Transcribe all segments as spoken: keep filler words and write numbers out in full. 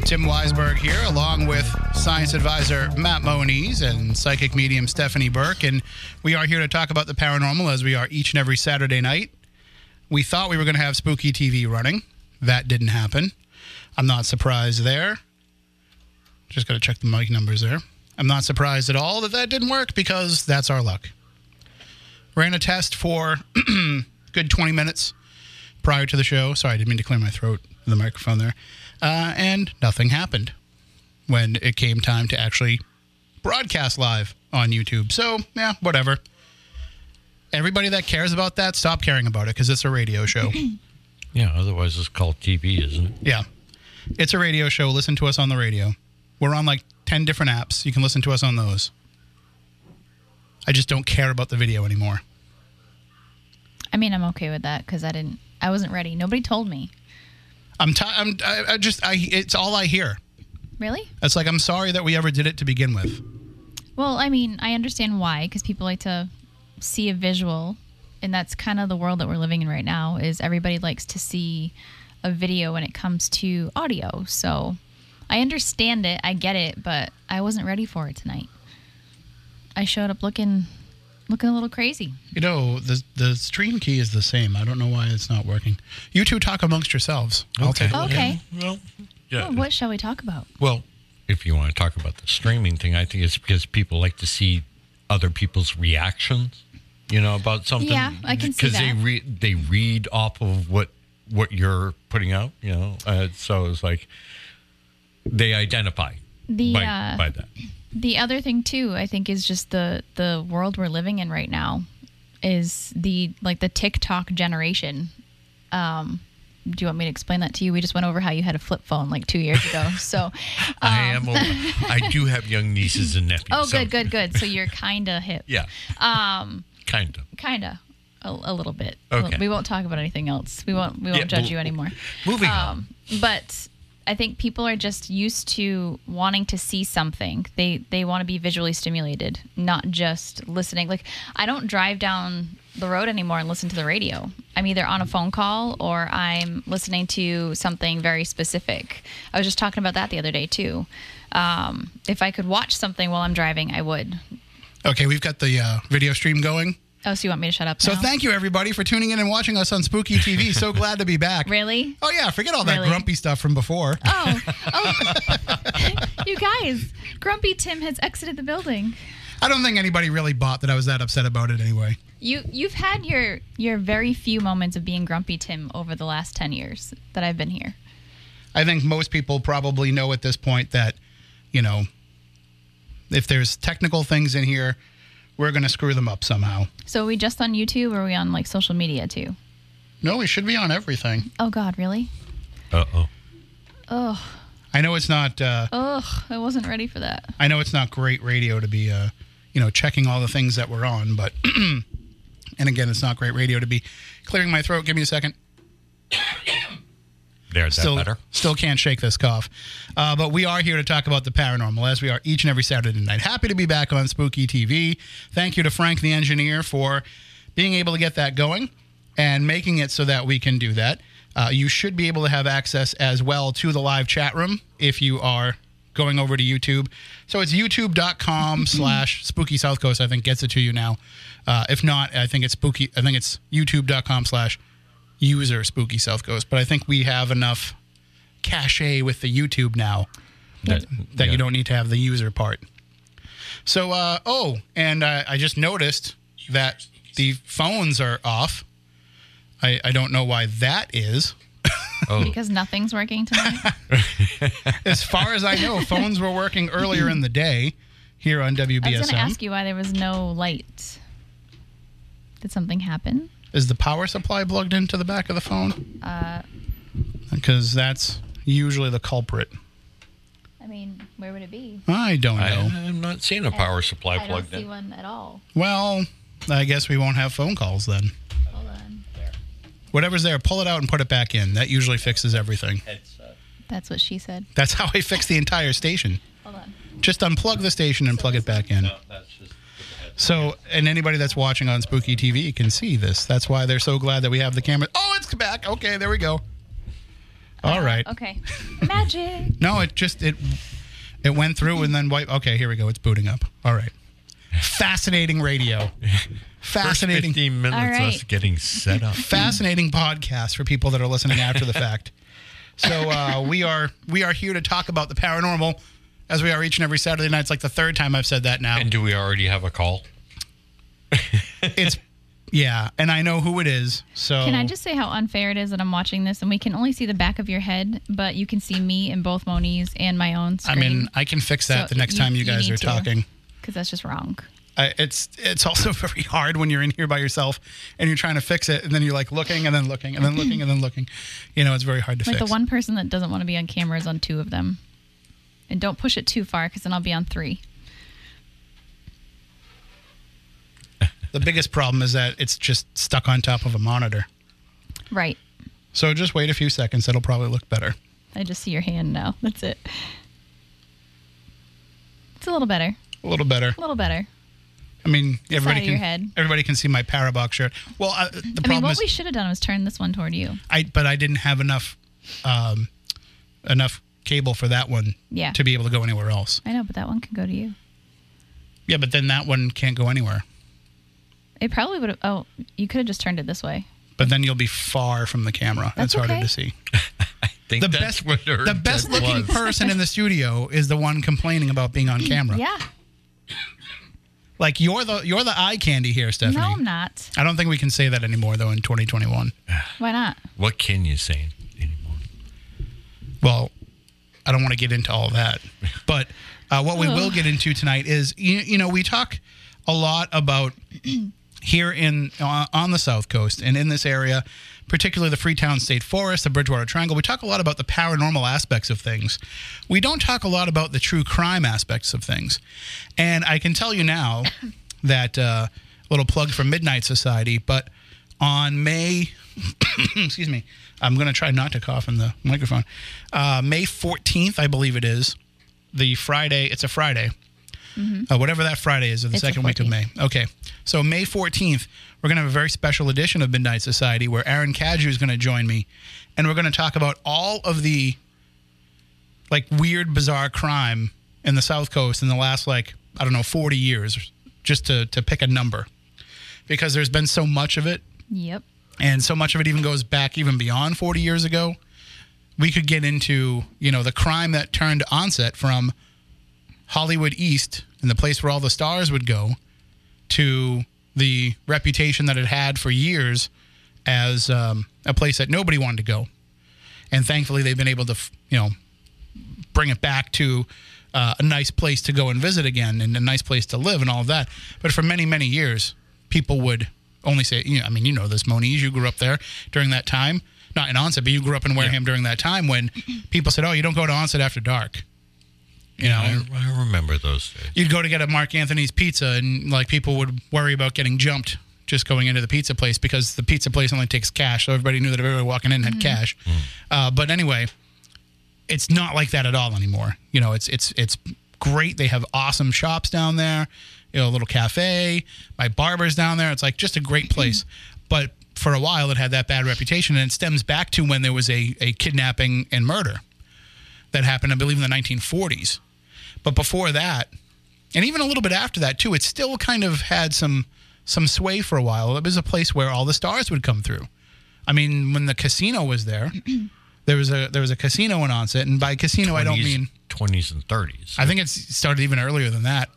Tim Weisberg here, along with science advisor Matt Moniz and psychic medium Stephanie Burke, and we are here to talk about the paranormal as we are each and every Saturday night. We thought we were going to have Spooky T V running. That didn't happen. I'm not surprised there. Just got to check the mic numbers there. I'm not surprised at all that that didn't work because that's our luck. Ran a test for good twenty minutes prior to the show. Sorry, I didn't mean to clear my throat with the microphone there. Uh, and nothing happened when it came time to actually broadcast live on YouTube. So, yeah, whatever. Everybody that cares about that, stop caring about it because it's a radio show. Yeah, otherwise it's called T V, isn't it? Yeah. It's a radio show. Listen to us on the radio. We're on like ten different apps. You can listen to us on those. I just don't care about the video anymore. I mean, I'm okay with that because I didn't, I wasn't ready. Nobody told me. I'm, t- I'm I, I just, I, it's all I hear. Really? It's like, I'm sorry that we ever did it to begin with. Well, I mean, I understand why, because people like to see a visual, and that's kind of the world that we're living in right now, is everybody likes to see a video when it comes to audio. So I understand it, I get it, but I wasn't ready for it tonight. I showed up looking looking a little crazy. You know, the the stream key is the same. I don't know why it's not working. You two talk amongst yourselves. I'll Okay. take it. Okay. Yeah, well, yeah. Well, what shall we talk about? Well, if you want to talk about the streaming thing, I think it's because people like to see other people's reactions, you know, about something. Yeah, I can see Because they, that. re- they read off of what, what you're putting out, you know. Uh, so it's like they identify The by, uh, by that. The other thing too, I think, is just the the world we're living in right now is the like the TikTok generation. Um, do you want me to explain that to you? We just went over how you had a flip phone like two years ago. So um, I am. A, I do have young nieces and nephews. Oh, so- good, good, good. So you're kind of hip. Yeah, Um, kind of. kind of, a, a little bit. Okay. We won't talk about anything else. We won't. We won't Yeah, judge well, you anymore. Moving Um, but I think people are just used to wanting to see something. They they want to be visually stimulated, not just listening. Like, I don't drive down the road anymore and listen to the radio. I'm either on a phone call or I'm listening to something very specific. I was just talking about that the other day too. Um, if I could watch something while I'm driving, I would. Okay, we've got the uh, video stream going. Oh, so you want me to shut up So now? thank you, everybody, for tuning in and watching us on Spooky T V. So glad to be back. Really? Oh, yeah, forget all that Really? grumpy stuff from before. Oh, oh. You guys, Grumpy Tim has exited the building. I don't think anybody really bought that I was that upset about it anyway. You you've had your your very few moments of being Grumpy Tim over the last ten years that I've been here. I think most people probably know at this point that, you know, if there's technical things in here, we're going to screw them up somehow. So are we just on YouTube or are we on like social media too? No, we should be on everything. Oh God, really? Uh oh. Ugh, I know it's not. Uh, ugh, I wasn't ready for that. I know it's not great radio to be, uh, you know, checking all the things that we're on, but and again, it's not great radio to be clearing my throat. Give me a second. There's Still, that better. still can't shake this cough. Uh, but we are here to talk about the paranormal, as we are each and every Saturday night. Happy to be back on Spooky T V. Thank you to Frank, the engineer, for being able to get that going and making it so that we can do that. Uh, you should be able to have access as well to the live chat room if you are going over to YouTube. So it's youtube.com slash spooky South Coast, I think, gets it to you now. Uh, if not, I think it's spooky. I think it's youtube.com slash user spooky South Coast. But I think we have enough cachet with the YouTube now that, that yeah. you don't need to have the user part. So, uh, oh, and uh, I just noticed that the phones are off. I, I don't know why that is. Oh. Because nothing's working tonight. As far as I know, phones were working earlier in the day here on W I B S M. was going to ask you why there was no light. Did something happen? Is the power supply plugged into the back of the phone? Uh, Because that's usually the culprit. I mean, where would it be? I don't know. I, I'm not seeing a power supply I don't plugged see in. one at all. Well, I guess we won't have phone calls then. Hold on. Whatever's there, pull it out and put it back in. That usually fixes everything. That's what she said. That's how I fix the entire station. Hold on. Just unplug the station and plug it back in. So, and anybody that's watching on Spooky T V can see this. That's why they're so glad that we have the camera. Oh, it's back. Okay, there we go. All right. Okay. Magic. No, it just it it went through and then wipe. Okay, here we go. It's booting up. All right. Fascinating radio. Fascinating. First fifteen minutes All right. us getting set up. Fascinating podcast for people that are listening after the fact. So uh, we are we are here to talk about the paranormal, as we are each and every Saturday night. It's like the third time I've said that now. And do we already have a call? It's yeah, and I know who it is. So Can I just say how unfair it is that I'm watching this and we can only see the back of your head, but you can see me in both Moni's and my own I screen? mean, I can fix that So the next you- time you you guys need are to. talking. Because that's just wrong. I, it's it's also very hard when you're in here by yourself and you're trying to fix it, and then you're like looking and then looking and then looking and then looking. You know, it's very hard to Like fix. the one person that doesn't want to be on camera is on two of them. And don't push it too far because then I'll be on three. The biggest problem is that it's just stuck on top of a monitor. Right. So just wait a few seconds. It'll probably look better. I just see your hand now. That's it. It's a little better. A little better. A little better. I mean, everybody of your can head. everybody can see my Parabox shirt. Well, uh, the I mean, problem what is, we should have done was turn this one toward you. I but I didn't have enough um, enough cable for that one Yeah. to be able to go anywhere else. I know, but that one can go to you. Yeah, but then that one can't go anywhere. It probably would have. Oh, you could have just turned it this way. But then you'll be far from the camera. That's It's harder okay. to see. I think The that's best, what her the best intent looking was. person in the studio is the one complaining about being on camera. Yeah. Like you're the you're the eye candy here, Stephanie. No, I'm not. I don't think we can say that anymore though in twenty twenty-one. Why not? What can you say anymore? Well, I don't want to get into all that, but uh, what we Ugh. will get into tonight is you, you know we talk a lot about here in uh, on the South Coast and in this area, particularly the Freetown State Forest, the Bridgewater Triangle. We talk a lot about the paranormal aspects of things. We don't talk a lot about the true crime aspects of things. And I can tell you now that uh, little plug for Midnight Society, but on May, excuse me, I'm going to try not to cough in the microphone. Uh, May fourteenth, I believe it is, the Friday. It's a Friday. Uh, whatever that Friday is, of the It's the second week of May. Okay. So May fourteenth, we're going to have a very special edition of Midnight Society where Aaron Cadieux is going to join me. And we're going to talk about all of the like weird, bizarre crime in the South Coast in the last like, I don't know, forty years, just to, to pick a number. Because there's been so much of it. Yep. And so much of it even goes back even beyond forty years ago. We could get into, you know, the crime that turned Onset from Hollywood East and the place where all the stars would go to the reputation that it had for years as um, a place that nobody wanted to go. And thankfully, they've been able to, you know, bring it back to uh, a nice place to go and visit again and a nice place to live and all of that. But for many, many years, people would only say, you know, I mean, you know this, Moniz, you grew up there during that time. Not in Onset, but you grew up in Wareham during that time when people said, oh, you don't go to Onset after dark. You know, I, I remember those days. you'd go to get a Mark Anthony's pizza and like people would worry about getting jumped just going into the pizza place because the pizza place only takes cash. So everybody knew that everybody walking in had cash. Uh, but anyway, it's not like that at all anymore. You know, it's, it's, it's great. They have awesome shops down there, you know, a little cafe, my barber's down there. It's like just a great place. But for a while it had that bad reputation, and it stems back to when there was a, a kidnapping and murder that happened, I believe, in the nineteen forties. But before that, and even a little bit after that too, it still kind of had some some sway for a while. It was a place where all the stars would come through. I mean, when the casino was there, there was a there was a casino in Onset, and by casino I don't mean twenties and thirties. I think it started even earlier than that.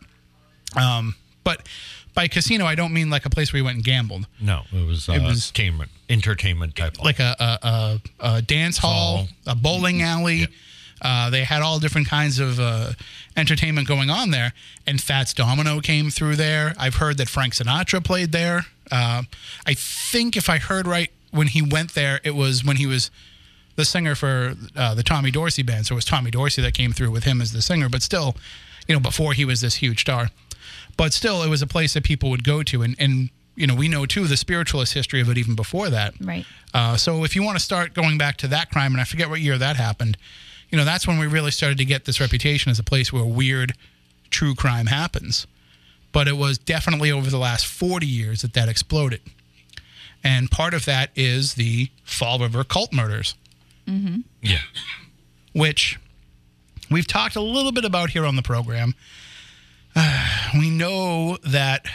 Um, but by casino I don't mean like a place where you went and gambled, No, it was, uh, It was- entertainment, entertainment type. like a a, a, a dance hall, Hall. a bowling alley. Yeah. Uh, they had all different kinds of uh, entertainment going on there, and Fats Domino came through there. I've heard that Frank Sinatra played there. Uh, I think if I heard right, when he went there, it was when he was the singer for uh, the Tommy Dorsey band. So it was Tommy Dorsey that came through with him as the singer, but still, you know, before he was this huge star. But still, it was a place that people would go to, and, and you know, we know too the spiritualist history of it even before that. Right. Uh, so if you want to start going back to that crime, and I forget what year that happened, you know, that's when we really started to get this reputation as a place where weird, true crime happens. But it was definitely over the last forty years that that exploded. And part of that is the Fall River cult murders. Yeah. which we've talked a little bit about here on the program. Uh, we know that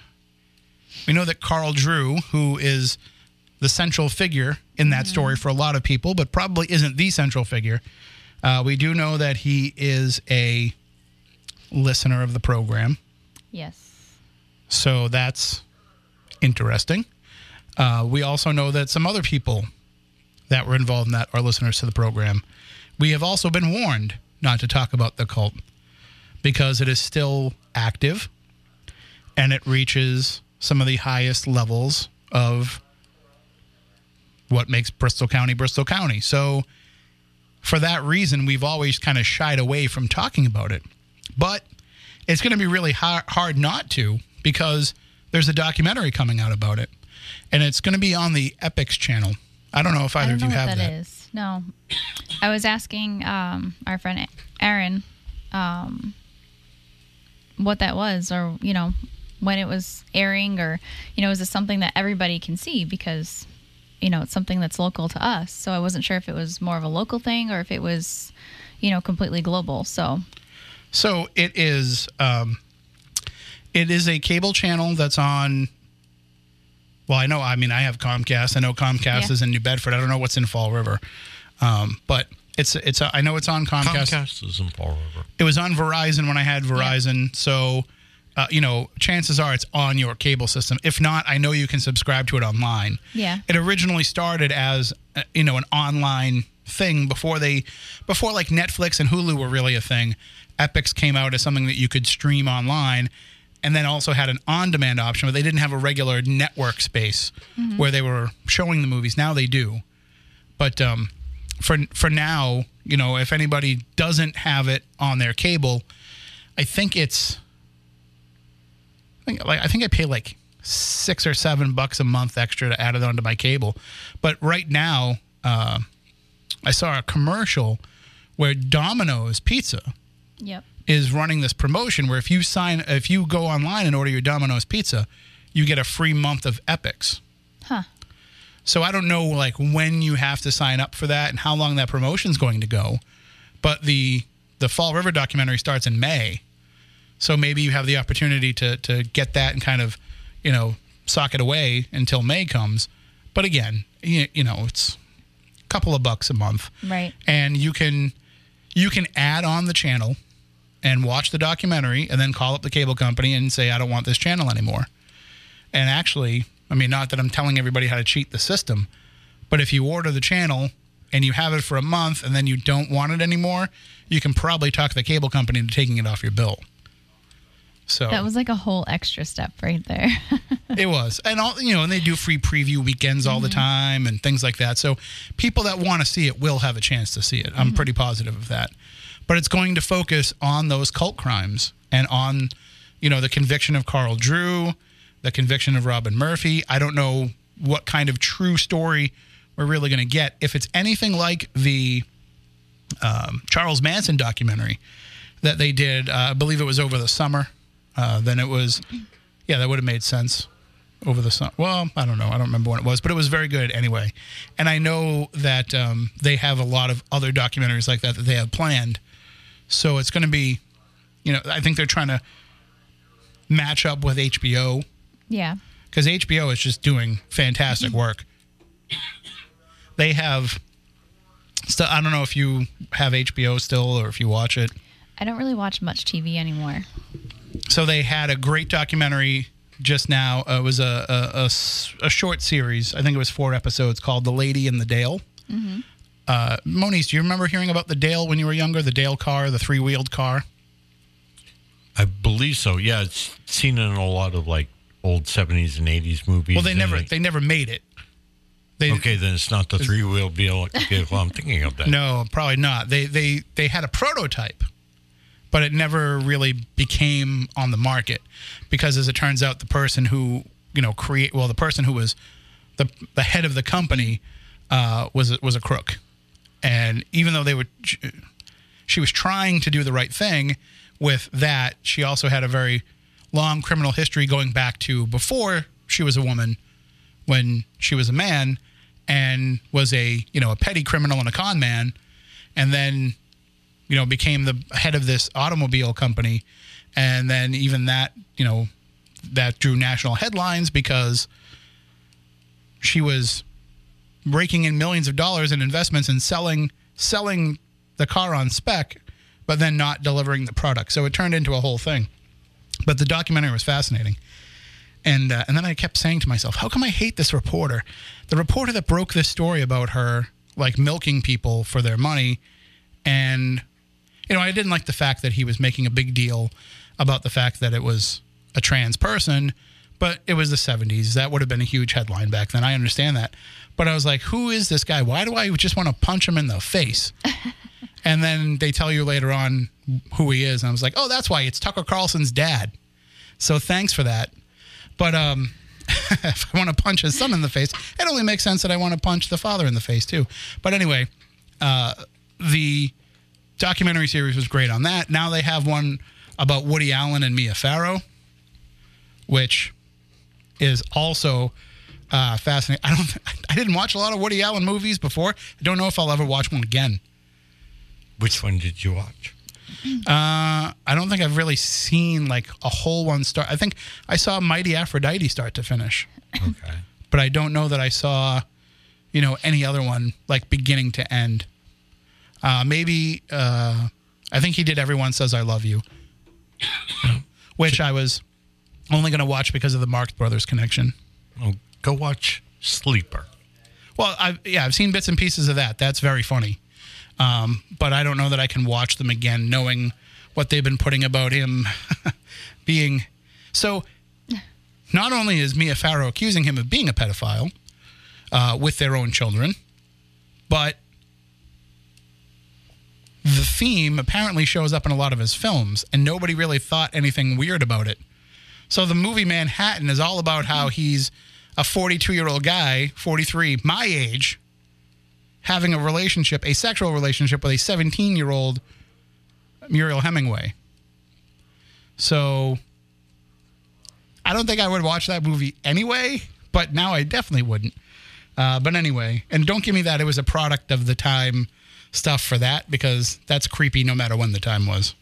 we know that Carl Drew, who is the central figure in that story for a lot of people, but probably isn't the central figure. Uh, we do know that he is a listener of the program, Yes. so that's interesting. Uh, we also know that some other people that were involved in that are listeners to the program. We have also been warned not to talk about the cult because it is still active and it reaches some of the highest levels of what makes Bristol County Bristol County. So for that reason, we've always kind of shied away from talking about it. But it's going to be really hard, hard not to because there's a documentary coming out about it. And it's going to be on the Epix channel. I don't know if either I of don't you know have what that. that is. No. I was asking um, our friend Aaron um, what that was, or, you know, when it was airing, or, you know, is this something that everybody can see? Because, you know, it's something that's local to us. So I wasn't sure if it was more of a local thing or if it was, you know, completely global. So, So it is. Um, it is a cable channel that's on. Well, I know. I mean, I have Comcast. I know Comcast Yeah. is in New Bedford. I don't know what's in Fall River, um, but it's it's. I know it's on Comcast. Comcast is in Fall River. It was on Verizon when I had Verizon. So, uh, you know, chances are it's on your cable system. If not, I know you can subscribe to it online. yeah. It originally started as uh, you know, an online thing before they before like Netflix and Hulu were really a thing. Epix came out as something that you could stream online, and then also had an on-demand option, but they didn't have a regular network space where they were showing the movies. Now they do. But um, for for now, you know, if anybody doesn't have it on their cable, I think it's I think, like, I think I pay like six or seven bucks a month extra to add it onto my cable. But right now, uh, I saw a commercial where Domino's Pizza Yep. is running this promotion where if you sign, if you go online and order your Domino's Pizza, you get a free month of Epix. Huh. So I don't know like when you have to sign up for that and how long that promotion's going to go. But the the Fall River documentary starts in May. So maybe you have the opportunity to to get that and kind of, you know, sock it away until May comes. But again, you, you know, it's a couple of bucks a month. Right. And you can you can add on the channel and watch the documentary and then call up the cable company and say, I don't want this channel anymore. And actually, I mean, not that I'm telling everybody how to cheat the system, but if you order the channel and you have it for a month and then you don't want it anymore, you can probably talk the cable company into taking it off your bill. So That was like a whole extra step right there. it was. And all, you know, and they do free preview weekends all the time and things like that. So people that want to see it will have a chance to see it. I'm pretty positive of that. But it's going to focus on those cult crimes and on, you know, the conviction of Carl Drew, the conviction of Robin Murphy. I don't know what kind of true story we're really going to get. If it's anything like the um, Charles Manson documentary that they did, uh, I believe it was over the summer, uh, then it was, yeah, that would have made sense over the summer. Well, I don't know. I don't remember when it was, but it was very good anyway. And I know that um, they have a lot of other documentaries like that that they have planned. So it's going to be, you know, I think they're trying to match up with H B O Yeah. because H B O is just doing fantastic work. They have, still, I don't know if you have H B O still or if you watch it. I don't really watch much T V anymore. So they had a great documentary just now. Uh, it was a, a, a s- a short series. I think it was four episodes called The Lady in the Dale. Mm-hmm. Uh, Moniz, do you remember hearing about the Dale when you were younger? The Dale car, the three-wheeled car? I believe so. Yeah, it's seen in a lot of like old seventies and eighties movies. Well, they and, never like- they never made it. They, okay, then it's not the three-wheel vehicle I'm thinking of. That. No, probably not. They they they had a prototype, but it never really became on the market because, as it turns out, the person who you know create well, the person who was the the head of the company uh, was was a crook, and even though they were, she was trying to do the right thing with that. She also had a very long criminal history going back to before she was a woman, when she was a man. and was a, you know, a petty criminal and a con man, and then, you know, became the head of this automobile company. And then even that, you know, that drew national headlines because she was raking in millions of dollars in investments and selling selling the car on spec, but then not delivering the product. So it turned into a whole thing. But the documentary was fascinating. And uh, and then I kept saying to myself, how come I hate this reporter? The reporter that broke this story about her, like, milking people for their money. And, you know, I didn't like the fact that he was making a big deal about the fact that it was a trans person, but it was the seventies. That would have been a huge headline back then. I understand that. But I was like, who is this guy? Why do I just want to punch him in the face? And then they tell you later on who he is. And I was like, oh, that's why. It's Tucker Carlson's dad. So thanks for that. But um, if I want to punch his son in the face, it only makes sense that I want to punch the father in the face, too. But anyway, uh, the documentary series was great on that. Now they have one about Woody Allen and Mia Farrow, which is also uh, fascinating. I don't. I didn't watch a lot of Woody Allen movies before. I don't know if I'll ever watch one again. Which one did you watch? Uh, I don't think I've really seen like a whole one start. I think I saw Mighty Aphrodite start to finish. Okay. But I don't know that I saw, you know, any other one like beginning to end. Uh, maybe uh, I think he did Everyone Says I Love You, which I was only going to watch because of the Marx Brothers connection. Oh, go watch Sleeper. Well, I've, yeah, I've seen bits and pieces of that. That's very funny. Um, but I don't know that I can watch them again, knowing what they've been putting about him being. So not only is Mia Farrow accusing him of being a pedophile uh, with their own children, but the theme apparently shows up in a lot of his films, and nobody really thought anything weird about it. So the movie Manhattan is all about how he's a forty-two-year-old guy, forty-three, my age, having a relationship, a sexual relationship with a seventeen-year-old Muriel Hemingway. So I don't think I would watch that movie anyway, but now I definitely wouldn't. Uh, but anyway, and don't give me that it was a product of the time stuff for that, because that's creepy no matter when the time was.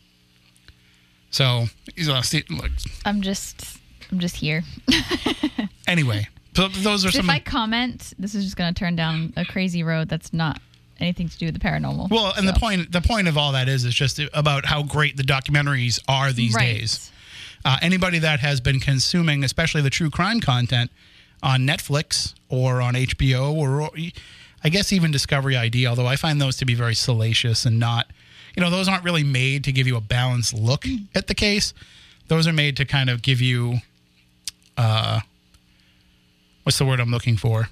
So, you know, see, look. I'm just, I'm just here. Anyway. So those are if some. I comment, this is just going to turn down a crazy road that's not anything to do with the paranormal. Well, and so. the point the point of all that is is just about how great the documentaries are these right. days. Uh, anybody that has been consuming, especially the true crime content, on Netflix or on H B O or I guess even Discovery I D, although I find those to be very salacious and not, you know, those aren't really made to give you a balanced look at the case. Those are made to kind of give you. Uh, What's the word I'm looking for?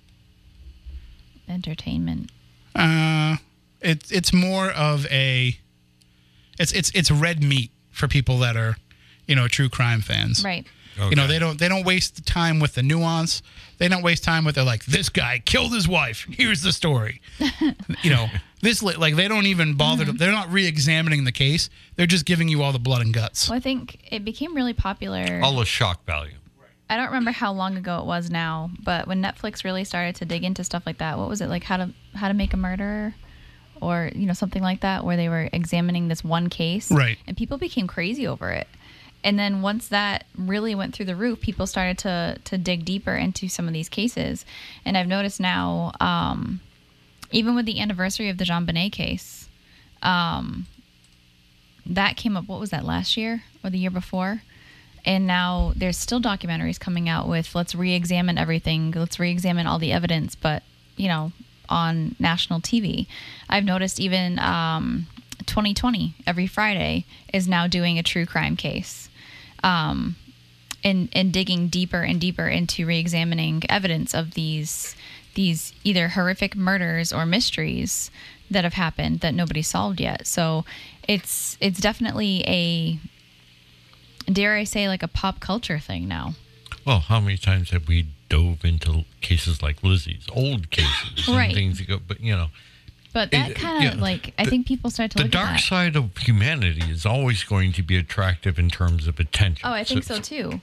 Entertainment. Uh, it's it's more of a, it's it's it's red meat for people that are, you know, true crime fans. Right. Okay. You know, they don't they don't waste the time with the nuance. They don't waste time with they're like, this guy killed his wife. Here's the story. You know, this like they don't even bother. Mm-hmm. to, they're not re-examining the case. They're just giving you all the blood and guts. Well, I think it became really popular. All the shock value. I don't remember how long ago it was now, but when Netflix really started to dig into stuff like that, what was it, like how to how to make a murderer, or you know something like that, where they were examining this one case, right? And people became crazy over it. And then once that really went through the roof, people started to to dig deeper into some of these cases. And I've noticed now, um, even with the anniversary of the JonBenet case, um, that came up. What was that, last year or the year before? And now there's still documentaries coming out with let's re-examine everything, let's re-examine all the evidence, but, you know, on national T V. I've noticed even um, twenty twenty, every Friday, is now doing a true crime case um, and, and digging deeper and deeper into re-examining evidence of these, these either horrific murders or mysteries that have happened that nobody's solved yet. So it's it's definitely a... dare I say, like a pop culture thing now. Well, how many times have we dove into cases like Lizzie's, old cases, and right. things that go, but you know. But that kind of, yeah, like, I the, think people start to the look dark at that. side of humanity is always going to be attractive in terms of attention. Oh, I think so, so too.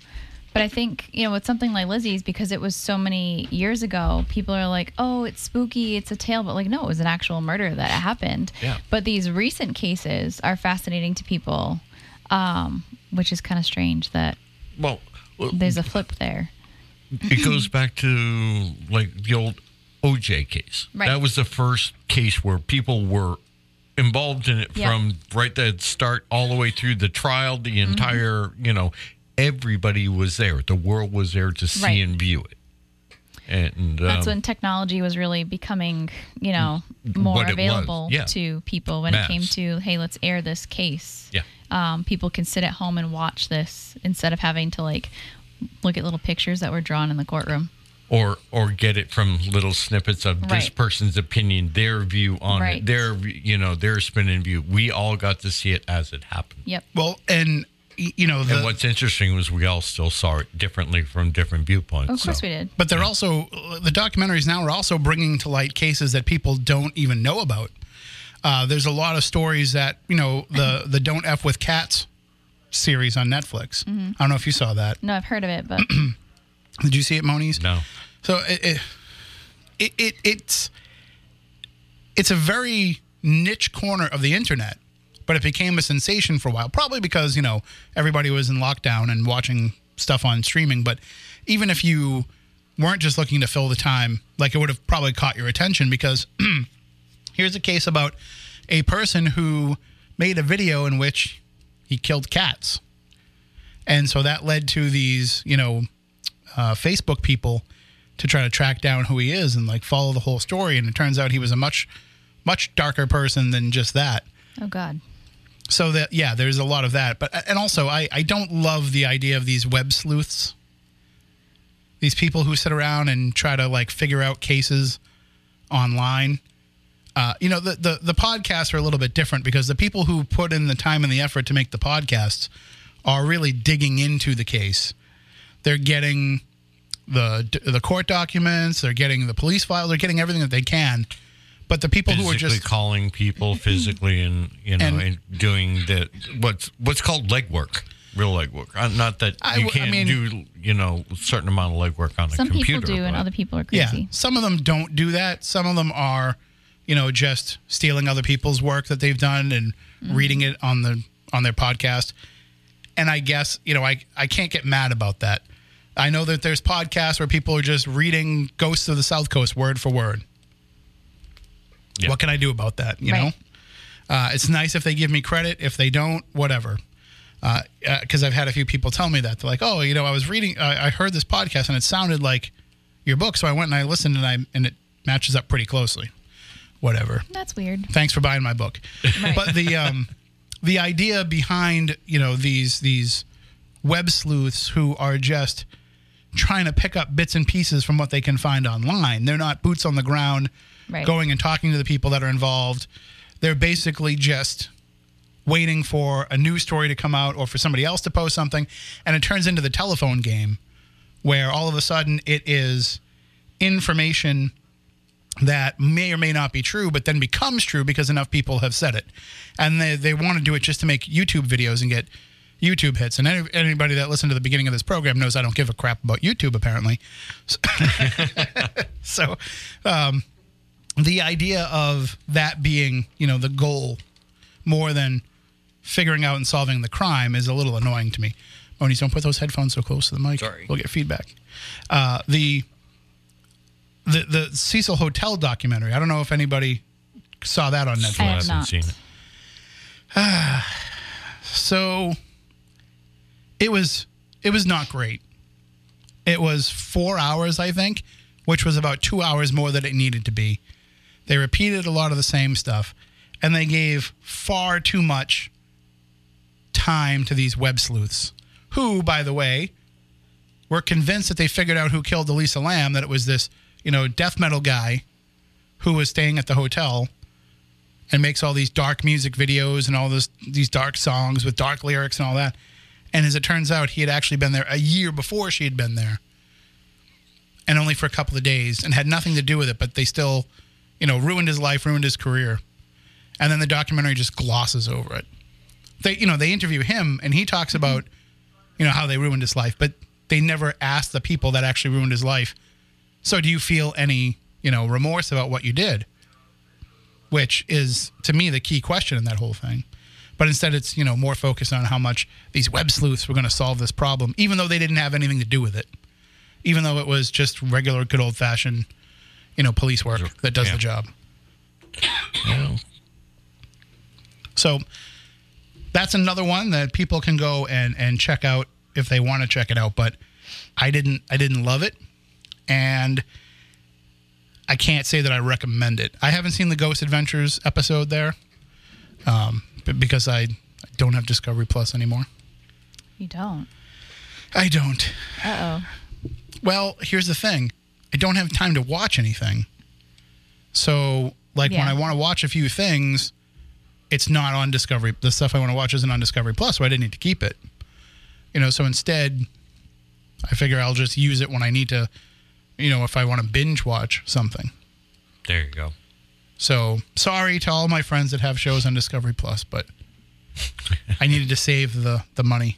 But I think, you know, with something like Lizzie's, because it was so many years ago, people are like, oh, it's spooky, it's a tale. But, like, no, it was an actual murder that happened. Yeah. But these recent cases are fascinating to people, um, which is kind of strange that Well, there's a flip there. it goes back to, like, the old O J case. Right. That was the first case where people were involved in it Yep. from right at the start all the way through the trial, the entire, Mm-hmm. you know, everybody was there. The world was there to see Right. and view it. And That's um, when technology was really becoming, you know, more What it was, available yeah. to people when Mass. it came to, hey, let's air this case. Yeah. Um, people can sit at home and watch this instead of having to, like, look at little pictures that were drawn in the courtroom. or or get it from little snippets of this Right. person's opinion, their view on Right. it, their you know their spin and view. We all got to see it as it happened. Yep. Well, and y- you know, the, And what's interesting was we all still saw it differently from different viewpoints. Of course so. we did. but they're also the documentaries now are also bringing to light cases that people don't even know about. Uh, there's a lot of stories that you know the the Don't F with Cats series on Netflix. I don't know if you saw that. No, I've heard of it, but Did you see it, Moniz? No. So it, it, it, it it's it's a very niche corner of the internet, but it became a sensation for a while. Probably because you know everybody was in lockdown and watching stuff on streaming. But even if you weren't just looking to fill the time, like it would have probably caught your attention because here's a case about a person who made a video in which he killed cats, and so that led to these you know uh, Facebook people to try to track down who he is and like follow the whole story. And it turns out he was a much, much darker person than just that. oh God. So that, yeah, there's a lot of that. But, and also I, I don't love the idea of these web sleuths, these people who sit around and try to like figure out cases online. Uh, you know, the, the, the podcasts are a little bit different because the people who put in the time and the effort to make the podcasts are really digging into the case. They're getting the the court documents, they're getting the police file, they're getting everything that they can. But the people Physically who are just calling people physically and you know And- and, doing the what's what's called legwork, real legwork. Uh, Not that I you w- I can't mean- do you know a certain amount of legwork on a Some computer. people do, and but- other people are yeah, crazy. some of them don't do that. Some of them are, you know, just stealing other people's work that they've done and reading it on the on their podcast. And I guess, you know, I I can't get mad about that. I know that there's podcasts where people are just reading Ghosts of the South Coast word for word. Yeah. What can I do about that? You Right. know, uh, it's nice if they give me credit. If they don't, whatever. Because uh, uh, I've had a few people tell me that they're like, "Oh, you know, I was reading, I, I heard this podcast and it sounded like your book, so I went and I listened and I and it matches up pretty closely." Whatever. That's weird. Thanks for buying my book. Right. But the um, the idea behind you know these these web sleuths who are just trying to pick up bits and pieces from what they can find online. They're not boots on the ground, Right. going and talking to the people that are involved. They're basically just waiting for a news story to come out or for somebody else to post something, and it turns into the telephone game where all of a sudden it is information that may or may not be true, but then becomes true because enough people have said it. And they, they want to do it just to make YouTube videos and get YouTube hits. And any, anybody that listened to the beginning of this program knows I don't give a crap about YouTube, apparently. So, so um, the idea of that being, you know, the goal more than figuring out and solving the crime is a little annoying to me. Moniz, don't put those headphones so close to the mic. Sorry. We'll get feedback. Uh, the the the Cecil Hotel documentary. I don't know if anybody saw that on I Netflix. I have haven't not. seen it. So it was it was not great. It was four hours, I think, which was about two hours more than it needed to be. They repeated a lot of the same stuff, and they gave far too much time to these web sleuths, who, by the way, were convinced that they figured out who killed Elisa Lam, that it was this, you know, death metal guy who was staying at the hotel and makes all these dark music videos and all this these dark songs with dark lyrics and all that. And as it turns out, he had actually been there a year before she had been there, and only for a couple of days, and had nothing to do with it, but they still, you know, ruined his life, ruined his career. And then the documentary just glosses over it. They, you know, they interview him, and he talks about, you know, how they ruined his life, but they never asked the people that actually ruined his life. So do you feel any, you know, remorse about what you did? Which is, to me, the key question in that whole thing. But instead it's, you know, more focused on how much these web sleuths were going to solve this problem, even though they didn't have anything to do with it. Even though it was just regular, good old-fashioned, you know, police work that does yeah. the job. Yeah. So that's another one that people can go and, and check out if they want to check it out. But I didn't I didn't love it, and I can't say that I recommend it. I haven't seen the Ghost Adventures episode there, um, b- because I don't have Discovery Plus anymore. You don't. I don't. Uh-oh. Well, here's the thing. I don't have time to watch anything. So, like, when Yeah. I want to watch a few things, it's not on Discovery. The stuff I want to watch isn't on Discovery Plus, so I didn't need to keep it. You know, so instead, I figure I'll just use it when I need to, you know, if I want to binge watch something. There you go. So, sorry to all my friends that have shows on Discovery Plus, but I needed to save the, the money.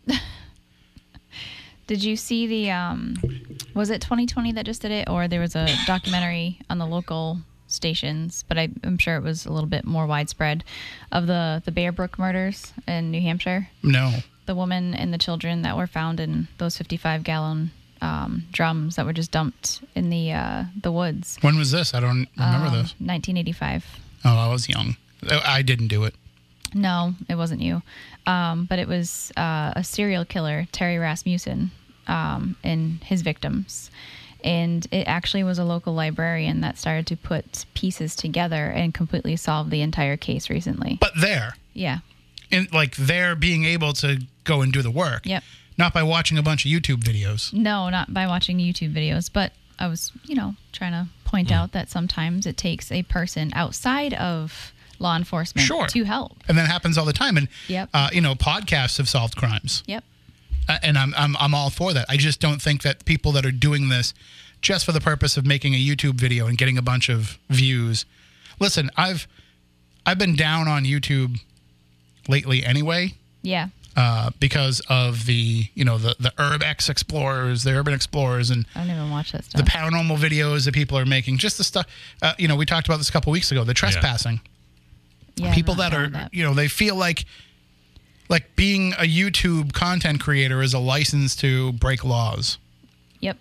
Did you see the, um, was it twenty twenty that just did it? Or there was a documentary on the local stations, but I, I'm sure it was a little bit more widespread, of the, the Bear Brook murders in New Hampshire? No. The woman and the children that were found in those fifty-five gallon um, drums that were just dumped in the uh, the woods. When was this? I don't remember Um, this. nineteen eighty-five. Oh, I was young. I didn't do it. No, it wasn't you. Um, but it was uh, a serial killer, Terry Rasmussen, um, and his victims. And it actually was a local librarian that started to put pieces together and completely solve the entire case recently. But there. Yeah. In, like, they're being able to go and do the work. Yep. Not by watching a bunch of YouTube videos. No, not by watching YouTube videos, but I was, you know, trying to point out that sometimes it takes a person outside of law enforcement Sure. to help. And that happens all the time. And, Yep. uh, you know, podcasts have solved crimes. Yep. Uh, and I'm, I'm, I'm all for that. I just don't think that people that are doing this just for the purpose of making a YouTube video and getting a bunch of views. Listen, I've, I've been down on YouTube lately anyway. Yeah. Uh, because of the, you know, the, the Urbex Explorers, the Urban Explorers, and I don't even watch that the stuff. paranormal videos that people are making. Just the stuff, uh, you know, we talked about this a couple weeks ago, the trespassing. Yeah, People I'm not that down are, with that. you know, they feel like, like being a YouTube content creator is a license to break laws. Yep.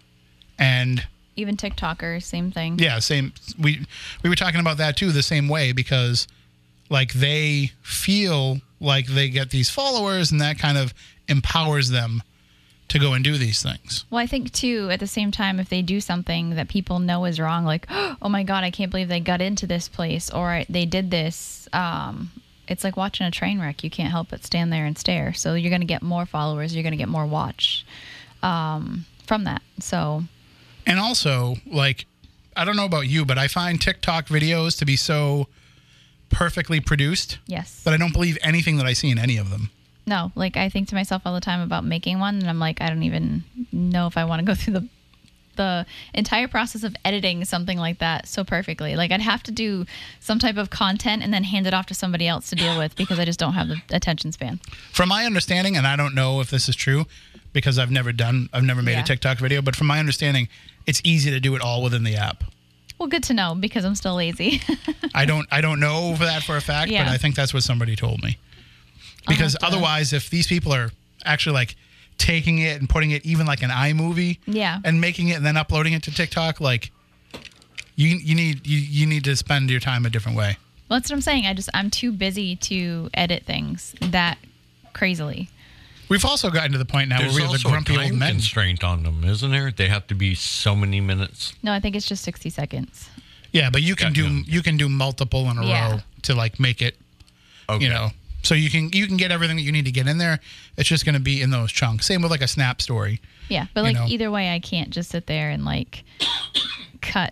And Even TikTokers, same thing. yeah, same. We we were talking about that too, the same way, because like they feel like they get these followers, and that kind of empowers them to go and do these things. Well, I think too, at the same time, if they do something that people know is wrong, like, oh my God, I can't believe they got into this place, or they did this, um, it's like watching a train wreck. You can't help but stand there and stare. So you're going to get more followers. You're going to get more watch um, from that. So, And also, like, I don't know about you, but I find TikTok videos to be so perfectly produced yes. that I don't believe anything that I see in any of them. No, like I think to myself all the time about making one, and I'm like, I don't even know if I want to go through the the entire process of editing something like that so perfectly. Like I'd have to do some type of content and then hand it off to somebody else to deal with, because I just don't have the attention span. From my understanding, and I don't know if this is true because I've never done, I've never made Yeah. a TikTok video, but from my understanding, it's easy to do it all within the app. Well, good to know, because I'm still lazy. I don't, I don't know for that for a fact, Yeah. but I think that's what somebody told me. Because have to- otherwise, if these people are actually like taking it and putting it even like an iMovie, Yeah. and making it and then uploading it to TikTok, like you, you need, you, you need to spend your time a different way. Well, that's what I'm saying. I just I'm too busy to edit things that crazily. We've also gotten to the point now There's where we have the also grumpy a old time men. constraint on them, isn't there? They have to be so many minutes. No, I think it's just sixty seconds. Yeah, but you can Gotcha. do you can do multiple in a Yeah. row to like make it, Okay. you know. So you can you can get everything that you need to get in there. It's just going to be in those chunks. Same with like a Snap story. Yeah, but You like know. either way, I can't just sit there and like cut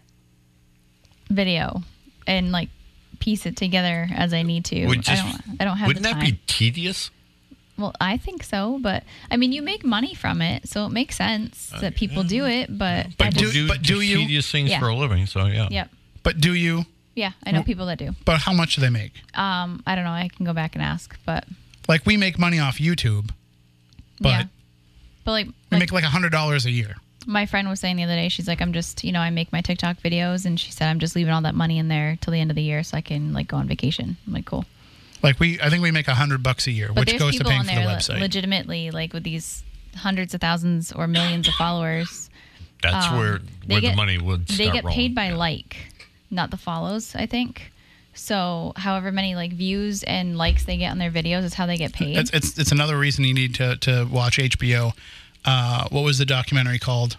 video and like piece it together as I need to. Would I just- don't. I don't have Wouldn't the that time. be tedious? Well, I think so, but I mean, you make money from it, so it makes sense that people do it. But, I But just, do- do, but do you- tedious things Yeah. for a living? So yeah. yep, But do you? yeah, I know people that do. But how much do they make? Um, I don't know. I can go back and ask, but Like we make money off YouTube, but yeah, But like, We like make like a hundred dollars a year. my friend was saying the other day, she's like, I'm just, you know, I make my TikTok videos, and she said I'm just leaving all that money in there till the end of the year so I can like go on vacation. I'm like, cool. Like we, I think we make a hundred bucks a year, But which there's goes to people paying on for the there website. legitimately, like with these hundreds of thousands or millions of followers. That's Um, where they where get- the money would start They get rolling. paid by Yeah. like, not the follows, I think. So however many like views and likes they get on their videos is how they get paid. It's, it's it's another reason you need to to watch H B O. Uh, what was the documentary called?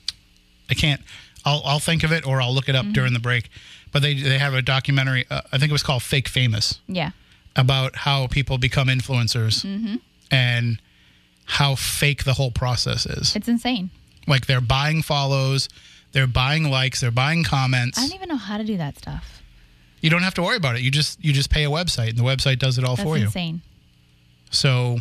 I can't. I'll I'll think of it or I'll look it up Mm-hmm. during the break. But they they have a documentary. Uh, I think it was called Fake Famous, yeah. about how people become influencers Mm-hmm. and how fake the whole process is. It's insane. Like they're buying follows, they're buying likes, they're buying comments. I don't even know how to do that stuff. You don't have to worry about it. You just you just pay a website and the website does it all That's for you. insane. So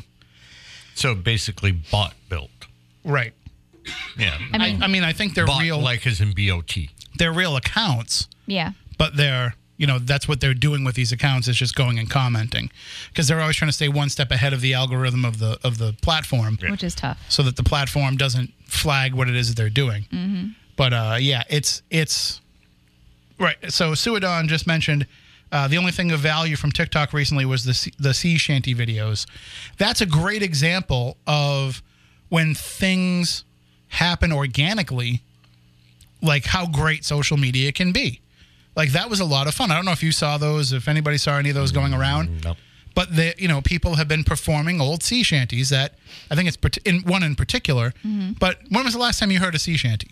So basically, bot built. right. Yeah. I mean, I, I mean I think they're bot real like as in B O T. they're real accounts, yeah. but they're you know that's what they're doing with these accounts is just going and commenting because they're always trying to stay one step ahead of the algorithm of the of the platform. Yeah. Which is tough. So that the platform doesn't flag what it is that they're doing. Mm-hmm. But uh, yeah, it's it's right. So Suadon just mentioned uh, the only thing of value from TikTok recently was the sea, the sea shanty videos. That's a great example of when things happen organically, like how great social media can be. Like that was a lot of fun. I don't know if you saw those, if anybody saw any of those going around. Nope. But the you know people have been performing old sea shanties that I think it's part- in one in particular. Mm-hmm. But when was the last time you heard a sea shanty?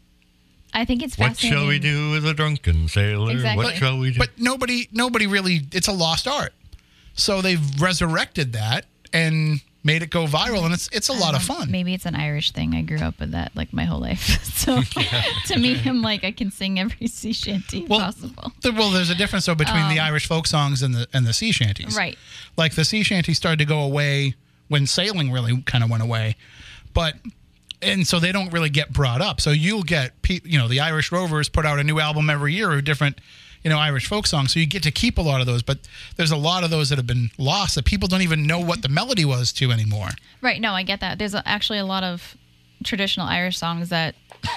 I think it's What fascinating. shall we do with a drunken sailor? Exactly. What shall we do? But nobody nobody really. It's a lost art. So they've resurrected that and made it go viral, and it's it's a lot of Um, fun. Maybe it's an Irish thing. I grew up with that like my whole life. So to me, I'm like I can sing every sea shanty Well, possible. The- well, there's a difference though between the Irish folk songs and the and the sea shanties. Right. Like the sea shanties started to go away when sailing really kind of went away, but and so they don't really get brought up. So you'll get pe- you know the Irish Rovers put out a new album every year of different you know Irish folk songs. So you get to keep a lot of those, but there's a lot of those that have been lost that people don't even know what the melody was to anymore. Right. No, I get that. There's a, actually a lot of traditional Irish songs that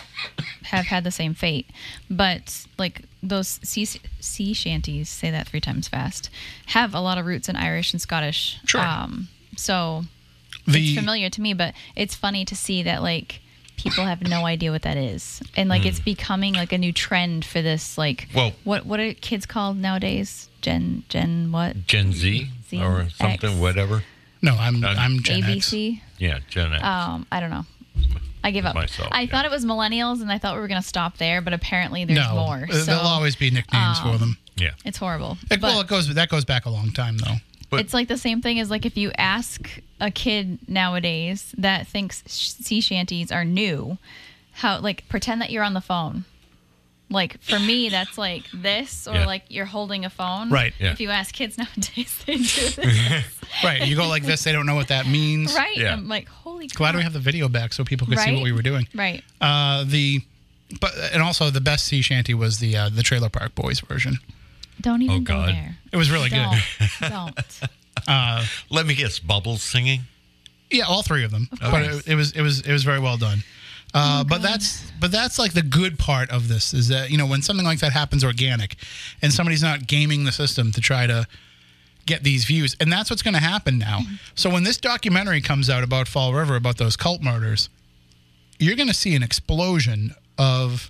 have had the same fate, but like those sea, sea shanties, say that three times fast, have a lot of roots in Irish and Scottish. Sure. Um, so The it's familiar to me, but it's funny to see that like people have no idea what that is, and like it's becoming like a new trend for this. Like, Well- what what are kids called nowadays? Gen Gen what? Gen Z, Z, or something, X. whatever. no, I'm Uh, I'm Gen A B X. C. Yeah, Gen X. Um, I don't know. I give up. Myself, I yeah. thought it was millennials, and I thought we were going to stop there, but apparently there's No, more. uh, So there'll always be nicknames for them. yeah. it's horrible. It, But well, it goes that goes back a long time though. But- it's like the same thing as like if you ask a kid nowadays that thinks sh- sea shanties are new, how like pretend that you're on the phone. Like for me, that's like this, or Yeah. like you're holding a phone. Right, yeah. If you ask kids nowadays, they do this. Right, you go like this, they don't know what that means. Right. Yeah. I'm like, holy crap. Glad we have the video back so people could see what Right? we were doing. Right. Uh, the, but and also the best sea shanty was the uh, the Trailer Park Boys version. Don't even Oh, go God. there. It was really Don't. good. Don't. Let me guess, Bubbles singing? Yeah, all three of them. But course. it, it was it was it was very well done. Uh, but that's but that's like the good part of this is that you know when something like that happens organic, and somebody's not gaming the system to try to get these views, and that's what's going to happen now. So when this documentary comes out about Fall River, about those cult murders, you're going to see an explosion of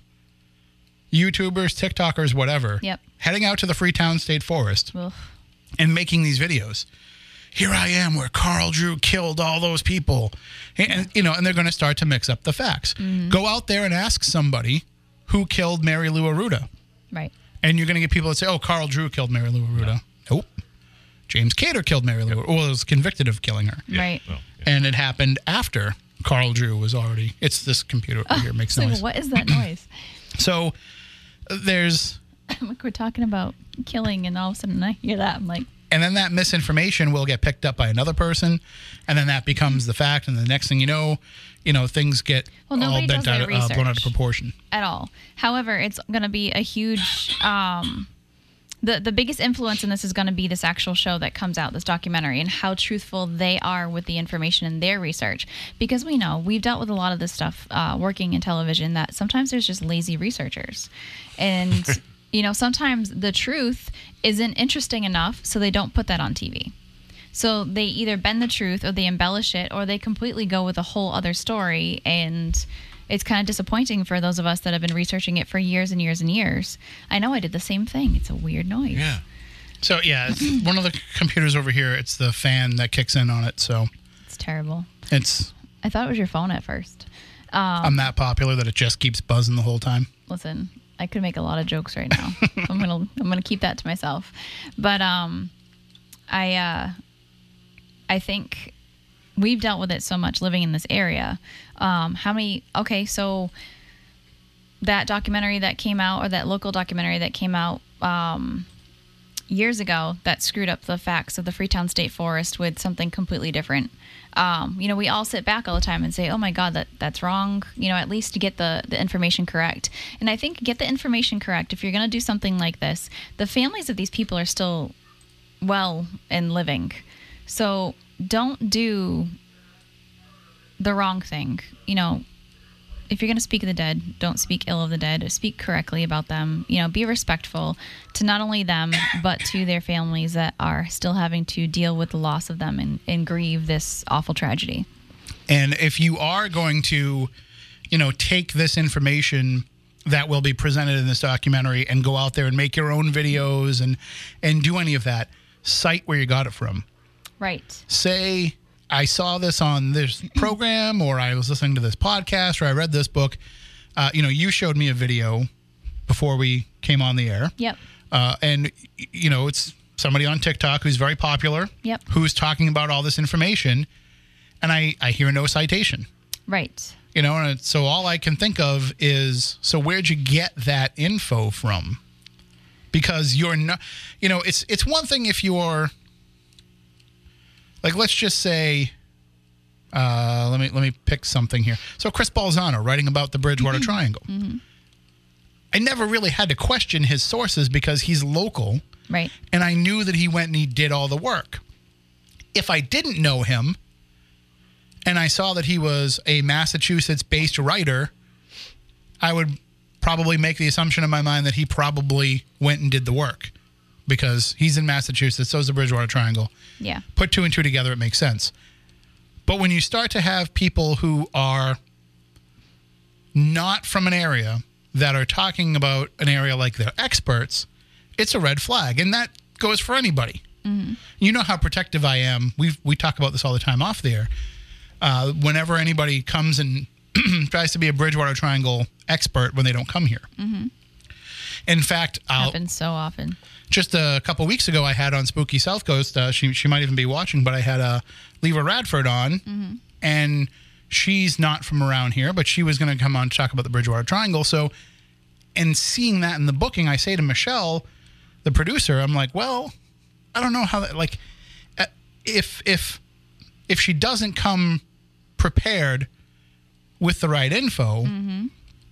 YouTubers, TikTokers, whatever, Yep. heading out to the Freetown State Forest Ugh. and making these videos. Here I am where Carl Drew killed all those people. And, and, you know, and they're going to start to mix up the facts. Go out there and ask somebody who killed Mary Lou Aruda. Right. And you're going to get people that say, oh, Carl Drew killed Mary Lou Aruda. Nope. James Cater killed Mary Lou Aruda. Well, was convicted of killing her. Right. Well, yeah. And it happened after Carl Drew was already, it's this computer over here makes So noise. what is that noise? So uh, there's, Like we're talking about killing, and all of a sudden I hear that. I'm like, and then that misinformation will get picked up by another person, and then that becomes the fact. And the next thing you know, you know things get Well, all nobody bent does out, their uh, blown out of research. proportion. at all. However, it's going to be a huge. Um, the the biggest influence in this is going to be this actual show that comes out, this documentary, and how truthful they are with the information in their research. Because we know we've dealt with a lot of this stuff uh, working in television, that sometimes there's just lazy researchers, and you know sometimes the truth isn't interesting enough, so they don't put that on T V. So they either bend the truth, or they embellish it, or they completely go with a whole other story, and it's kind of disappointing for those of us that have been researching it for years and years and years. I know I did the same thing. It's a weird noise. Yeah. So, yeah, it's one of the computers over here, it's the fan that kicks in on it. So It's terrible. It's. I thought it was your phone at first. Um, I'm that popular that it just keeps buzzing the whole time. Listen, I could make a lot of jokes right now. I'm gonna I'm gonna keep that to myself. But um, I uh, I think we've dealt with it so much living in this area. Um, how many? Okay, so that documentary that came out, or that local documentary that came out um, years ago, that screwed up the facts of the Freetown State Forest with something completely different. Um, you know, we all sit back all the time and say, "Oh my God, that that's wrong." You know, at least to get the the information correct. And I think get the information correct if you're going to do something like this. The families of these people are still well and living, so don't do the wrong thing. You know, if you're going to speak of the dead, don't speak ill of the dead. Speak correctly about them. You know, be respectful to not only them, but to their families that are still having to deal with the loss of them and, and grieve this awful tragedy. And if you are going to, you know, take this information that will be presented in this documentary and go out there and make your own videos and, and do any of that, cite where you got it from. Right. Say, I saw this on this program, or I was listening to this podcast, or I read this book. Uh, you know, you showed me a video before we came on the air. Yep. Uh, and, you know, it's somebody on TikTok who's very popular. Yep. Who's talking about all this information. And I, I hear no citation. Right. You know, and so all I can think of is, so where'd you get that info from? Because you're not, you know, it's it's one thing if you're, like, let's just say, uh, let me let me pick something here. So Chris Balzano writing about the Bridgewater Mm-hmm. Triangle. Mm-hmm. I never really had to question his sources because he's local. Right. And I knew that he went and he did all the work. If I didn't know him and I saw that he was a Massachusetts-based writer, I would probably make the assumption in my mind that he probably went and did the work because he's in Massachusetts, so is the Bridgewater Triangle. Yeah. Put two and two together, it makes sense. But when you start to have people who are not from an area that are talking about an area like they're experts, it's a red flag. And that goes for anybody. Mm-hmm. You know how protective I am. We we talk about this all the time off there. Uh, whenever anybody comes and tries to be a Bridgewater Triangle expert when they don't come here. Mm-hmm. In fact, I'll, Happens so often. just a couple weeks ago, I had on Spooky South Coast, uh, she she might even be watching, but I had uh, Leva Radford on, Mm-hmm. and she's not from around here, but she was going to come on to talk about the Bridgewater Triangle. So, and seeing that in the booking, I say to Michelle, the producer, I'm like, well, I don't know how that, like, uh, if if if she doesn't come prepared with the right info, Mm-hmm.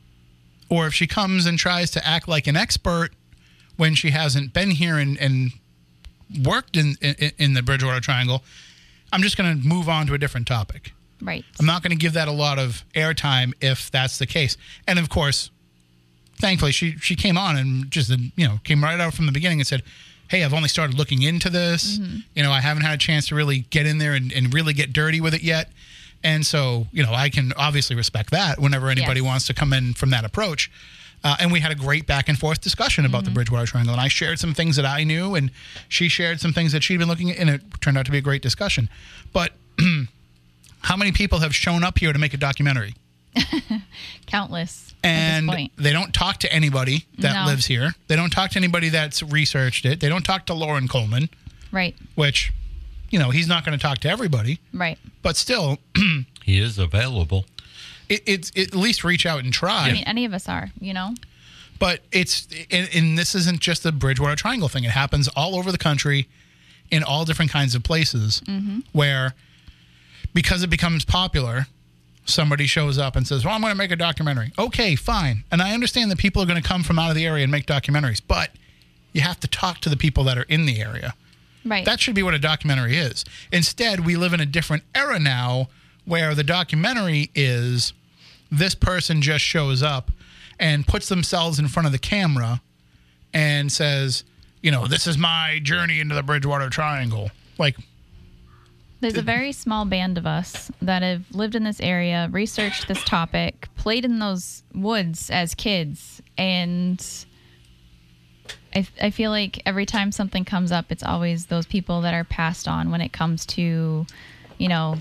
or if she comes and tries to act like an expert when she hasn't been here and, and worked in, in in the Bridgewater Triangle, I'm just going to move on to a different topic. Right. I'm not going to give that a lot of airtime if that's the case. And of course, thankfully, she she came on and just, you know, came right out from the beginning and said, hey, I've only started looking into this. Mm-hmm. You know, I haven't had a chance to really get in there and, and really get dirty with it yet. And so, you know, I can obviously respect that whenever anybody Yes. wants to come in from that approach. Uh, and we had a great back and forth discussion about Mm-hmm. the Bridgewater Triangle. And I shared some things that I knew, and she shared some things that she'd been looking at, and it turned out to be a great discussion. But how many people have shown up here to make a documentary? Countless. And at this point. they don't talk to anybody that No. lives here. They don't talk to anybody that's researched it. They don't talk to Lauren Coleman, Right. which, you know, he's not going to talk to everybody. Right. But still, He is available. it, it's it, at least reach out and try. I mean, any of us are, you know? But it's, and, and this isn't just the Bridgewater Triangle thing. It happens all over the country in all different kinds of places where, because it becomes popular, somebody shows up and says, well, I'm going to make a documentary. Okay, fine. And I understand that people are going to come from out of the area and make documentaries. But You have to talk to the people that are in the area. Right. That should be what a documentary is. Instead, we live in a different era now where the documentary is this person just shows up and puts themselves in front of the camera and says, you know, this is my journey into the Bridgewater Triangle. Like, there's a very small band of us that have lived in this area, researched this topic, played in those woods as kids, and I, I feel like every time something comes up, it's always those people that are passed on when it comes to, you know,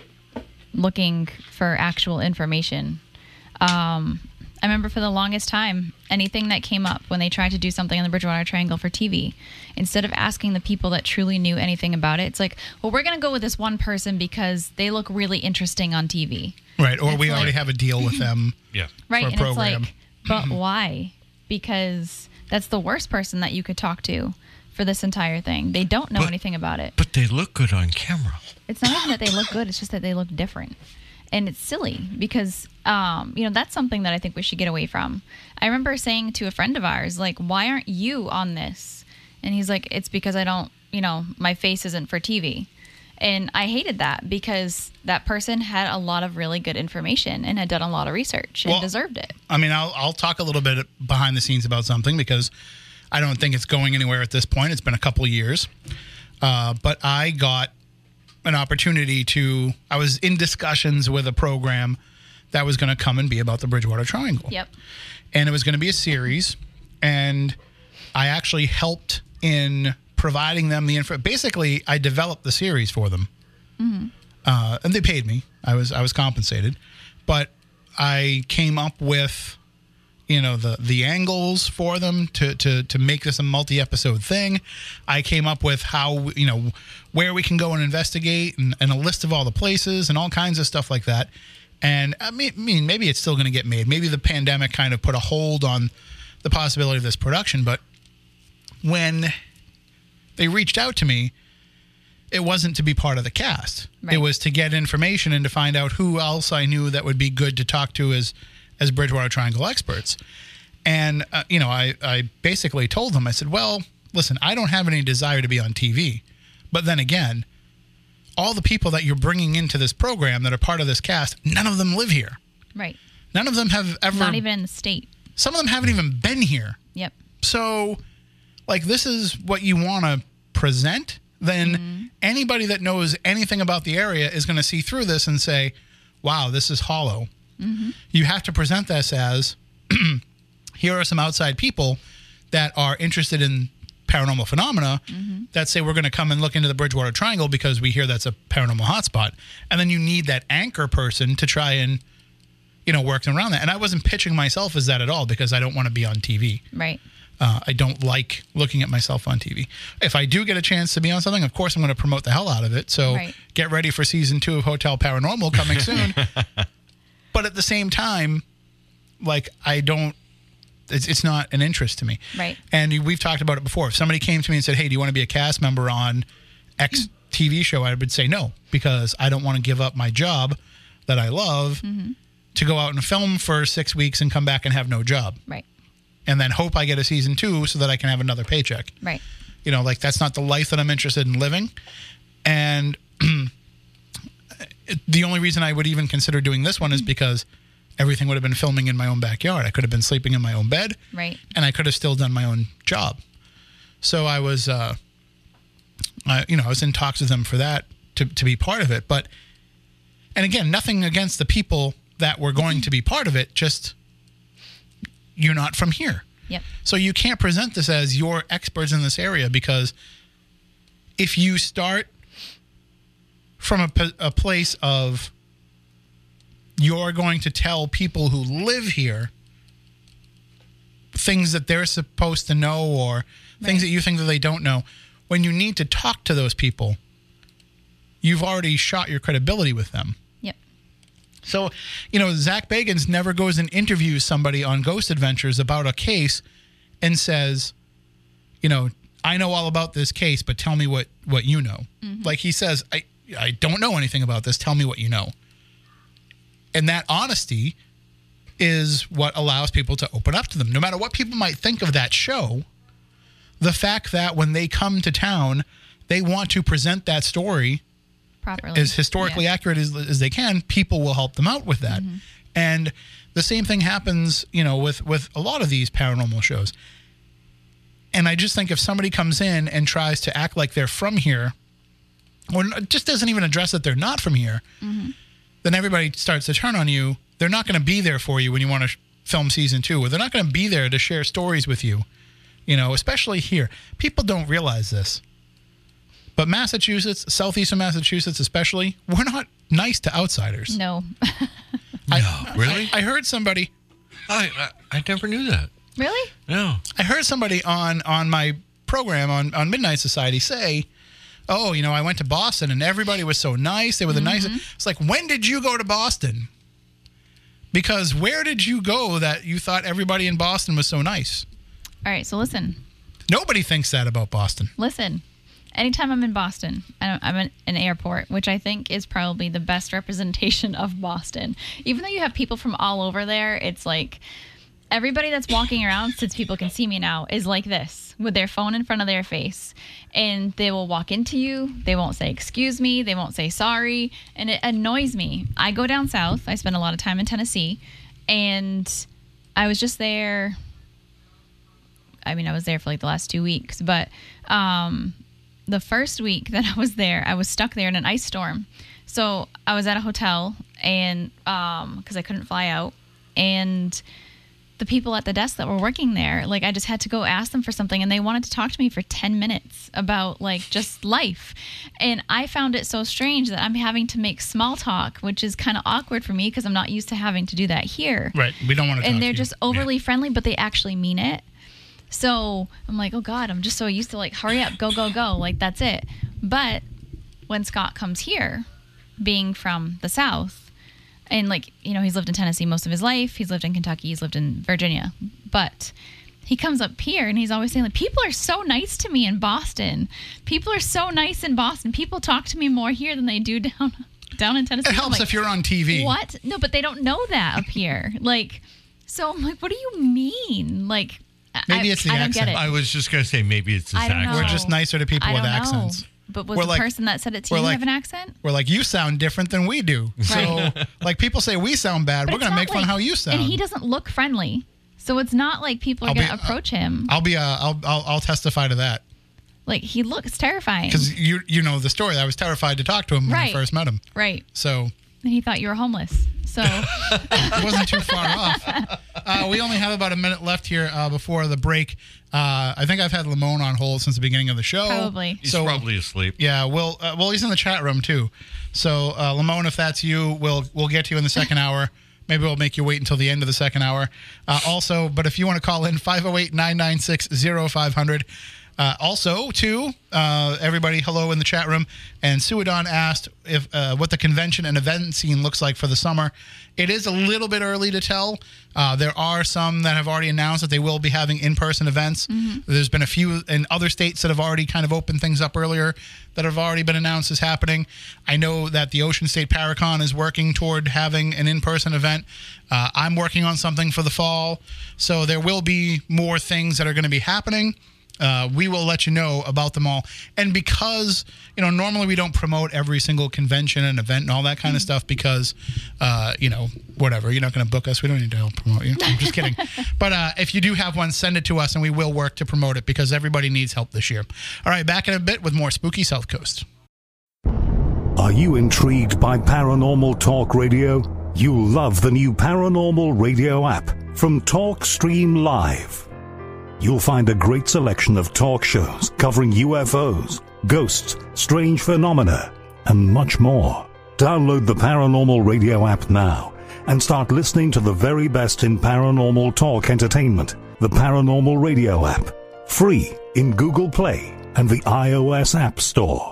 looking for actual information. Um, I remember for the longest time, anything that came up when they tried to do something on the Bridgewater Triangle for T V, instead of asking the people that truly knew anything about it, it's like, well, we're going to go with this one person because they look really interesting on T V. Right, or It's we like- already have a deal with them. Yeah. Right, For a and program. it's like, but why? Because that's the worst person that you could talk to for this entire thing. They don't know But- anything about it. But they look good on camera. It's not even that they look good, it's just that they look different. And it's silly because, um, you know, that's something that I think we should get away from. I remember saying to a friend of ours, like, why aren't you on this? And he's like, it's because I don't, you know, my face isn't for T V. And I hated that because that person had a lot of really good information and had done a lot of research and Well, deserved it. I mean, I'll, I'll talk a little bit behind the scenes about something because I don't think it's going anywhere at this point. It's been a couple of years. Uh, but I got an opportunity to, I was in discussions with a program that was going to come and be about the Bridgewater Triangle. Yep. And it was going to be a series. And I actually helped in providing them the info. Basically, I developed the series for them. Mm-hmm. Uh, and they paid me. I was I was compensated. But I came up with, you know, the the angles for them to to to make this a multi-episode thing. I came up with how, you know, where we can go and investigate and, and a list of all the places and all kinds of stuff like that. And I mean, I mean maybe it's still going to get made. Maybe the pandemic kind of put a hold on the possibility of this production. But when they reached out to me, it wasn't to be part of the cast. Right. It was to get information and to find out who else I knew that would be good to talk to as as Bridgewater Triangle experts. And, uh, you know, I, I basically told them, I said, well, listen, I don't have any desire to be on T V. But then again, all the people that you're bringing into this program that are part of this cast, none of them live here. Right. None of them have ever... Not even in the state. Some of them haven't even been here. Yep. So, like, this is what you want to present, then Mm-hmm. anybody that knows anything about the area is going to see through this and say, wow, this is hollow. Mm-hmm. You have to present this as, here are some outside people that are interested in paranormal phenomena Mm-hmm. that say we're going to come and look into the Bridgewater Triangle because we hear that's a paranormal hotspot. And then you need that anchor person to try and, you know, work around that. And I wasn't pitching myself as that at all because I don't want to be on T V. Right. Uh, I don't like looking at myself on T V. If I do get a chance to be on something, of course, I'm going to promote the hell out of it. So Right. get ready for season two of Hotel Paranormal coming soon. But at the same time, like, I don't, it's, it's not an interest to me. Right. And we've talked about it before. If somebody came to me and said, hey, do you want to be a cast member on X T V show? I would say no, because I don't want to give up my job that I love Mm-hmm. to go out and film for six weeks and come back and have no job. Right. And then hope I get a season two so that I can have another paycheck. Right. You know, like, that's not the life that I'm interested in living. And the only reason I would even consider doing this one is because everything would have been filming in my own backyard. I could have been sleeping in my own bed. Right. And I could have still done my own job. So I was, uh, I, you know, I was in talks with them for that to, to be part of it. But, and again, nothing against the people that were going to be part of it, just you're not from here. Yep. So you can't present this as you're experts in this area, because if you start from a, p- a place of you're going to tell people who live here things that they're supposed to know or things Right. that you think that they don't know, when you need to talk to those people, you've already shot your credibility with them. Yep. So, you know, Zach Bagans never goes and interviews somebody on Ghost Adventures about a case and says, you know, I know all about this case, but tell me what, what you know. Mm-hmm. Like he says, I, I don't know anything about this. Tell me what you know. And that honesty is what allows people to open up to them. No matter what people might think of that show, the fact that when they come to town, they want to present that story properly, as historically yeah. accurate as, as they can, people will help them out with that. Mm-hmm. And the same thing happens, you know, with, with a lot of these paranormal shows. And I just think if somebody comes in and tries to act like they're from here, or just doesn't even address that they're not from here, mm-hmm. then everybody starts to turn on you. They're not going to be there for you when you want to sh- film season two, or they're not going to be there to share stories with you, you know, especially here. People don't realize this. But Massachusetts, southeastern Massachusetts especially, we're not nice to outsiders. No. I, no, really? I, I heard somebody. I, I I never knew that. Really? No. I heard somebody on, on my program on, on Midnight Society say, oh, you know, I went to Boston and everybody was so nice. They were the mm-hmm. nicest. It's like, when did you go to Boston? Because where did you go that you thought everybody in Boston was so nice? All right, so listen. Nobody thinks that about Boston. Listen. Anytime I'm in Boston, I'm in an airport, which I think is probably the best representation of Boston. Even though you have people from all over there, it's like everybody that's walking around, since people can see me now, is like this with their phone in front of their face. And they will walk into you. They won't say, excuse me. They won't say sorry. And it annoys me. I go down south. I spend a lot of time in Tennessee. And I was just there. I mean, I was there for like the last two weeks. But, um... the first week that I was there, I was stuck there in an ice storm. So I was at a hotel and um, because I couldn't fly out, and the people at the desk that were working there, like I just had to go ask them for something, and they wanted to talk to me for ten minutes about like just life. And I found it so strange that I'm having to make small talk, which is kind of awkward for me because I'm not used to having to do that here. Right. We don't want to talk And they're to you. just overly yeah. friendly, but they actually mean it. So I'm like, oh God, I'm just so used to like, hurry up, go, go, go. Like, that's it. But when Scott comes here, being from the South, and like, you know, he's lived in Tennessee most of his life. He's lived in Kentucky. He's lived in Virginia. But he comes up here and he's always saying like, people are so nice to me in Boston. People are so nice in Boston. People talk to me more here than they do down, down in Tennessee. It helps like, if you're on T V. What? No, but they don't know that up here. Like, so I'm like, what do you mean? Like, Maybe I, it's the I don't accent. get it. I was just going to say maybe it's his I don't know. accent. We're just nicer to people I with don't accents. know. But was We're the like- person that said it to we're you like- have an accent? We're like, you sound different than we do. So, like, people say we sound bad. But We're it's going to not make fun like- of how you sound. And he doesn't look friendly. So it's not like people are I'll going be- to approach him. I'll be, uh, I'll, I'll, I'll testify to that. Like, he looks terrifying. Because you, you know the story. I was terrified to talk to him when Right. I first met him. Right. So And he thought you were homeless. So it wasn't too far off. Uh, we only have about a minute left here uh, before the break. Uh, I think I've had Lamone on hold since the beginning of the show. Probably. He's So- probably asleep. Yeah, well, uh, well, he's in the chat room too. So, uh, Lamone, if that's you, we'll we'll get to you in the second hour. Maybe we'll make you wait until the end of the second hour. Uh, also, but if you want to call in, five oh eight, nine nine six, oh five hundred. Uh, also, too, uh, everybody, hello in the chat room. And Suadon asked if uh, what the convention and event scene looks like for the summer. It is a little bit early to tell. Uh, there are some that have already announced that they will be having in-person events. Mm-hmm. There's been a few in other states that have already kind of opened things up earlier that have already been announced as happening. I know that the Ocean State Paracon is working toward having an in-person event. Uh, I'm working on something for the fall. So there will be more things that are going to be happening. Uh, we will let you know about them all. And because, you know, normally we don't promote every single convention and event and all that kind of stuff because, uh, you know, whatever. You're not going to book us. We don't need to help promote you. I'm just kidding. But uh, if you do have one, send it to us and we will work to promote it because everybody needs help this year. All right, back in a bit with more Spooky South Coast. Are you intrigued by Paranormal Talk Radio? You'll love the new Paranormal Radio app from TalkStream Live. You'll find a great selection of talk shows covering U F Os, ghosts, strange phenomena, and much more. Download the Paranormal Radio app now and start listening to the very best in paranormal talk entertainment. The Paranormal Radio app, free in Google Play and the iOS App Store.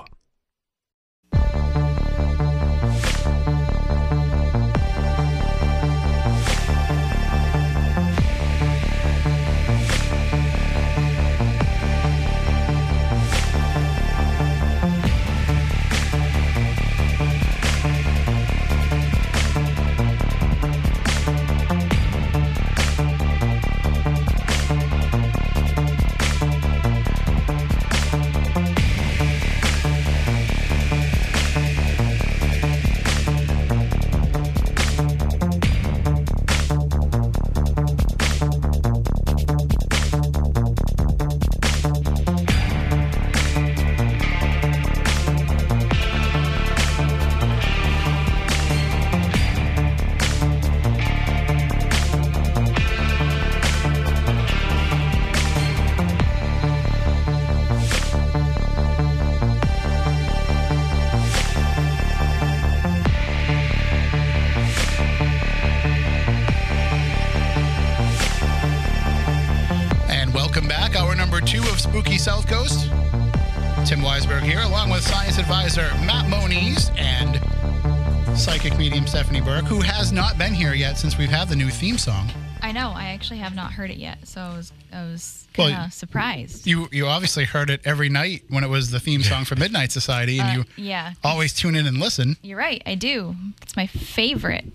here, along with science advisor Matt Moniz and psychic medium Stephanie Burke, who has not been here yet since we've had the new theme song. I know. I actually have not heard it yet, so I was, I was Well, kind of surprised. You you obviously heard it every night when it was the theme song for Midnight Society, and Uh, you yeah. always tune in and listen. You're right. I do. It's my favorite.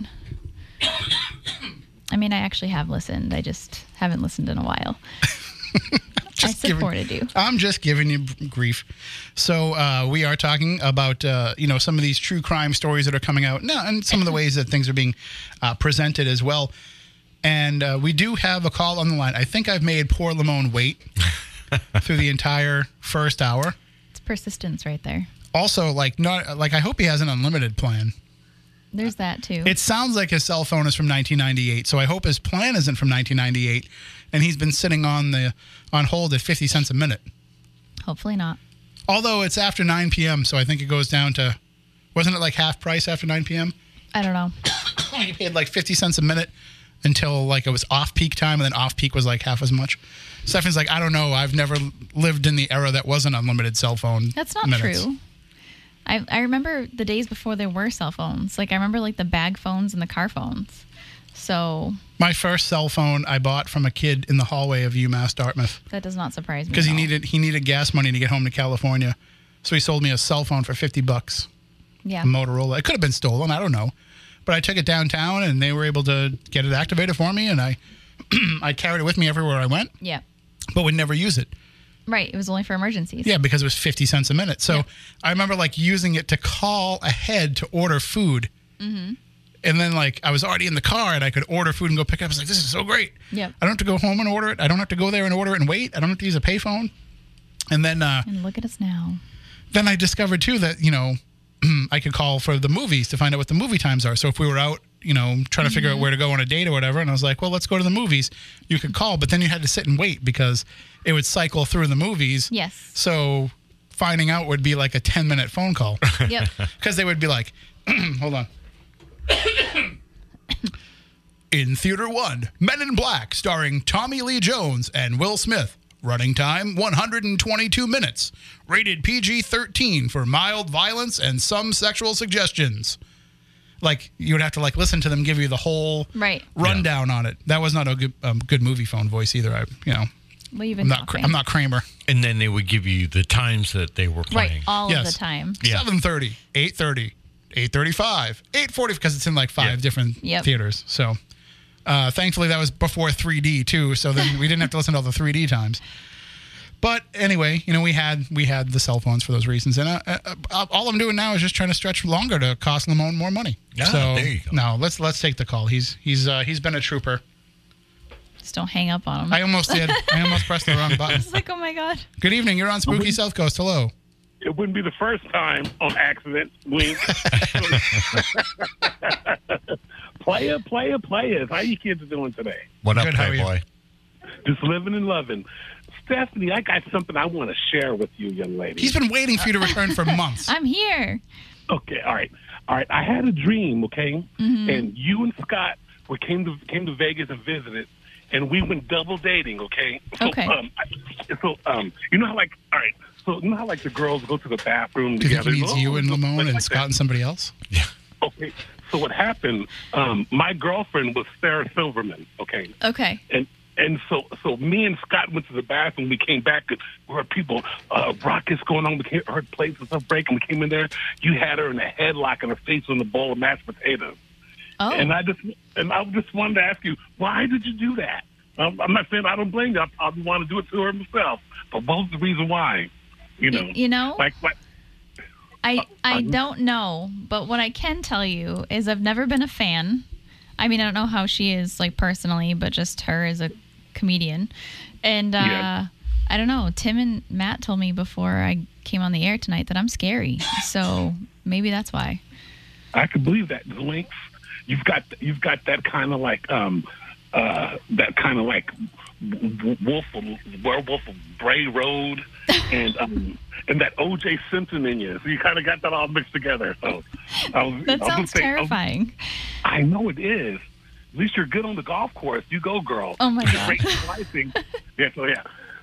I mean, I actually have listened. I just haven't listened in a while. I supported giving, you. I'm just giving you grief. So uh, we are talking about uh, you know some of these true crime stories that are coming out, no, and some of the ways that things are being uh, presented as well. And uh, we do have a call on the line. I think I've made poor Lamone wait through the entire first hour. It's persistence right there. Also, like not like I hope he has an unlimited plan. There's that too. It sounds like his cell phone is from nineteen ninety-eight, so I hope his plan isn't from nineteen ninety-eight, and he's been sitting on the on hold at fifty cents a minute. Hopefully not. Although it's after nine p.m., so I think it goes down to, wasn't it like half price after nine p.m.? I don't know. He paid like fifty cents a minute until like it was off-peak time, and then off-peak was like half as much. Stephanie's like, I don't know. I've never lived in the era that wasn't unlimited cell phone That's not minutes. true. I I remember the days before there were cell phones. Like I remember like the bag phones and the car phones. So My first cell phone I bought from a kid in the hallway of UMass Dartmouth that does not surprise me. because he at all. needed he needed gas money to get home to California. So he sold me a cell phone for fifty bucks. Yeah. A Motorola. It could have been stolen. I don't know. But I took it downtown, and they were able to get it activated for me, and I I carried it with me everywhere I went, Yeah. but would never use it. Right. It was only for emergencies. Yeah, because it was fifty cents a minute. So Yeah. I remember like using it to call ahead to order food. Mm-hmm. And then like I was already in the car and I could order food and go pick it up. I was like, this is so great. Yep. I don't have to go home and order it. I don't have to go there and order it and wait. I don't have to use a payphone. And then uh, And look at us now. then I discovered too that, you know, I could call for the movies to find out what the movie times are. So if we were out, you know, trying to figure out where to go on a date or whatever, and I was like, well, let's go to the movies, you could call, but then you had to sit and wait because it would cycle through the movies. Yes. So finding out would be like a ten minute phone call Yep. because they would be like, hold on. In Theater One, Men in Black, starring Tommy Lee Jones and Will Smith. Running time, one hundred twenty-two minutes. Rated P G thirteen for mild violence and some sexual suggestions. Like, you would have to, like, listen to them give you the whole Right. rundown on it. That was not a good um, good movie phone voice either. I, you know, Well, you've I'm been not, Kra- talking. I'm not Kramer. And then they would give you the times that they were playing. Right. All Yes. of the time. Yeah. seven thirty, eight thirty, eight thirty-five, eight forty, because it's in, like, five Yeah. different Yep. theaters. So, uh, thankfully, that was before three D, too, so then we didn't have to listen to all the three D times. But anyway, you know, we had we had the cell phones for those reasons, and uh, uh, all I'm doing now is just trying to stretch longer to cost Lamone more money. Ah, so there you go. no, let's let's take the call. He's he's uh, he's been a trooper. Just don't hang up on them. I almost did. I almost pressed the wrong button. It's like, oh my God. Good evening. You're on Spooky South Coast. Hello. It wouldn't be the first time on accident. Wink. player, player, players. How you kids doing today? What up, Good, how are you? Playboy? Just living and loving. Stephanie, I got something I want to share with you, young lady. He's been waiting for you to return for months. I'm here. Okay, all right, all right. I had a dream, okay, and you and Scott were came to came to Vegas and visited, and we went double dating, okay. So, Okay. Um, I, so um, you know how like all right. So you know how like the girls go to the bathroom Do you think together. he means Oh, you and like Lamone and that. Scott and somebody else? Yeah. Okay, so what happened? Um, my girlfriend was Sarah Silverman. Okay, Okay. and and so so me and Scott went to the bathroom. We came back. And we heard people uh, rockets going on. We came, heard plates and stuff breaking. We came in there. You had her in a headlock and her face on the bowl of mashed potatoes. Oh. And I just and I just wanted to ask you, why did you do that? Um, I'm not saying I don't blame you. I probably want to do it to her myself. But what was the reason why? You know, Y- you know? like like. I I um, don't know, but what I can tell you is I've never been a fan. I mean, I don't know how she is like personally, but just her as a comedian. And uh, Yeah. I don't know. Tim and Matt told me before I came on the air tonight that I'm scary. So maybe that's why. I could believe that. The links, you've got you've got that kind of like um uh that kind of like w- wolf of, werewolf of Bray Road and um and that O J Simpson in you. So you kind of got that all mixed together. So I was, That I was gonna sounds say, I was- terrifying. I know it is. At least you're good on the golf course. You go, girl. Oh, my God. Great slicing. Yeah. So yeah.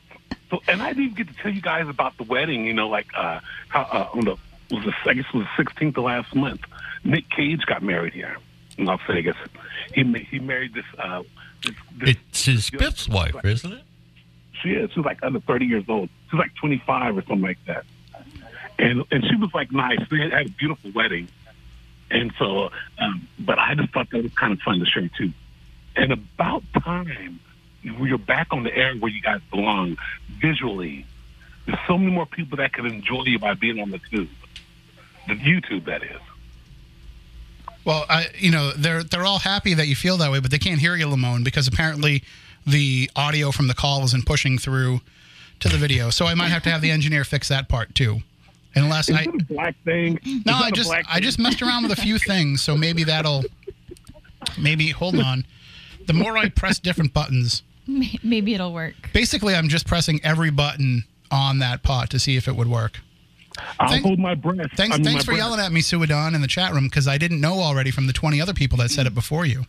So, and I didn't even get to tell you guys about the wedding. You know, like uh, how uh, on the was the I guess it was the sixteenth of last month. Nick Cage got married here in Las Vegas. He ma- he married this. Uh, this, this It's his fifth wife, isn't it? She is. She's like under thirty years old. She's like twenty-five or something like that. And and she was like nice. They had, had a beautiful wedding. And so, um, but I just thought that was kind of fun to share too. And about time you're back on the air where you guys belong visually. There's so many more people that can enjoy you by being on the tube, the YouTube that is. Well, I, you know, they're they're all happy that you feel that way, but they can't hear you, Lamone, because apparently the audio from the call isn't pushing through to the video. So I might have to have the engineer fix that part too. Unless Is I it a black thing? Is no, that I a just black I thing? just messed around with a few things, so maybe that'll maybe hold on. The more I press different buttons, May- Maybe it'll work. basically I'm just pressing every button on that pot to see if it would work. I'll Thank- hold my breath. Thanks, I mean, thanks my for breath. yelling at me, Suadon, in the chat room, because I didn't know already from the twenty other people that said it before you.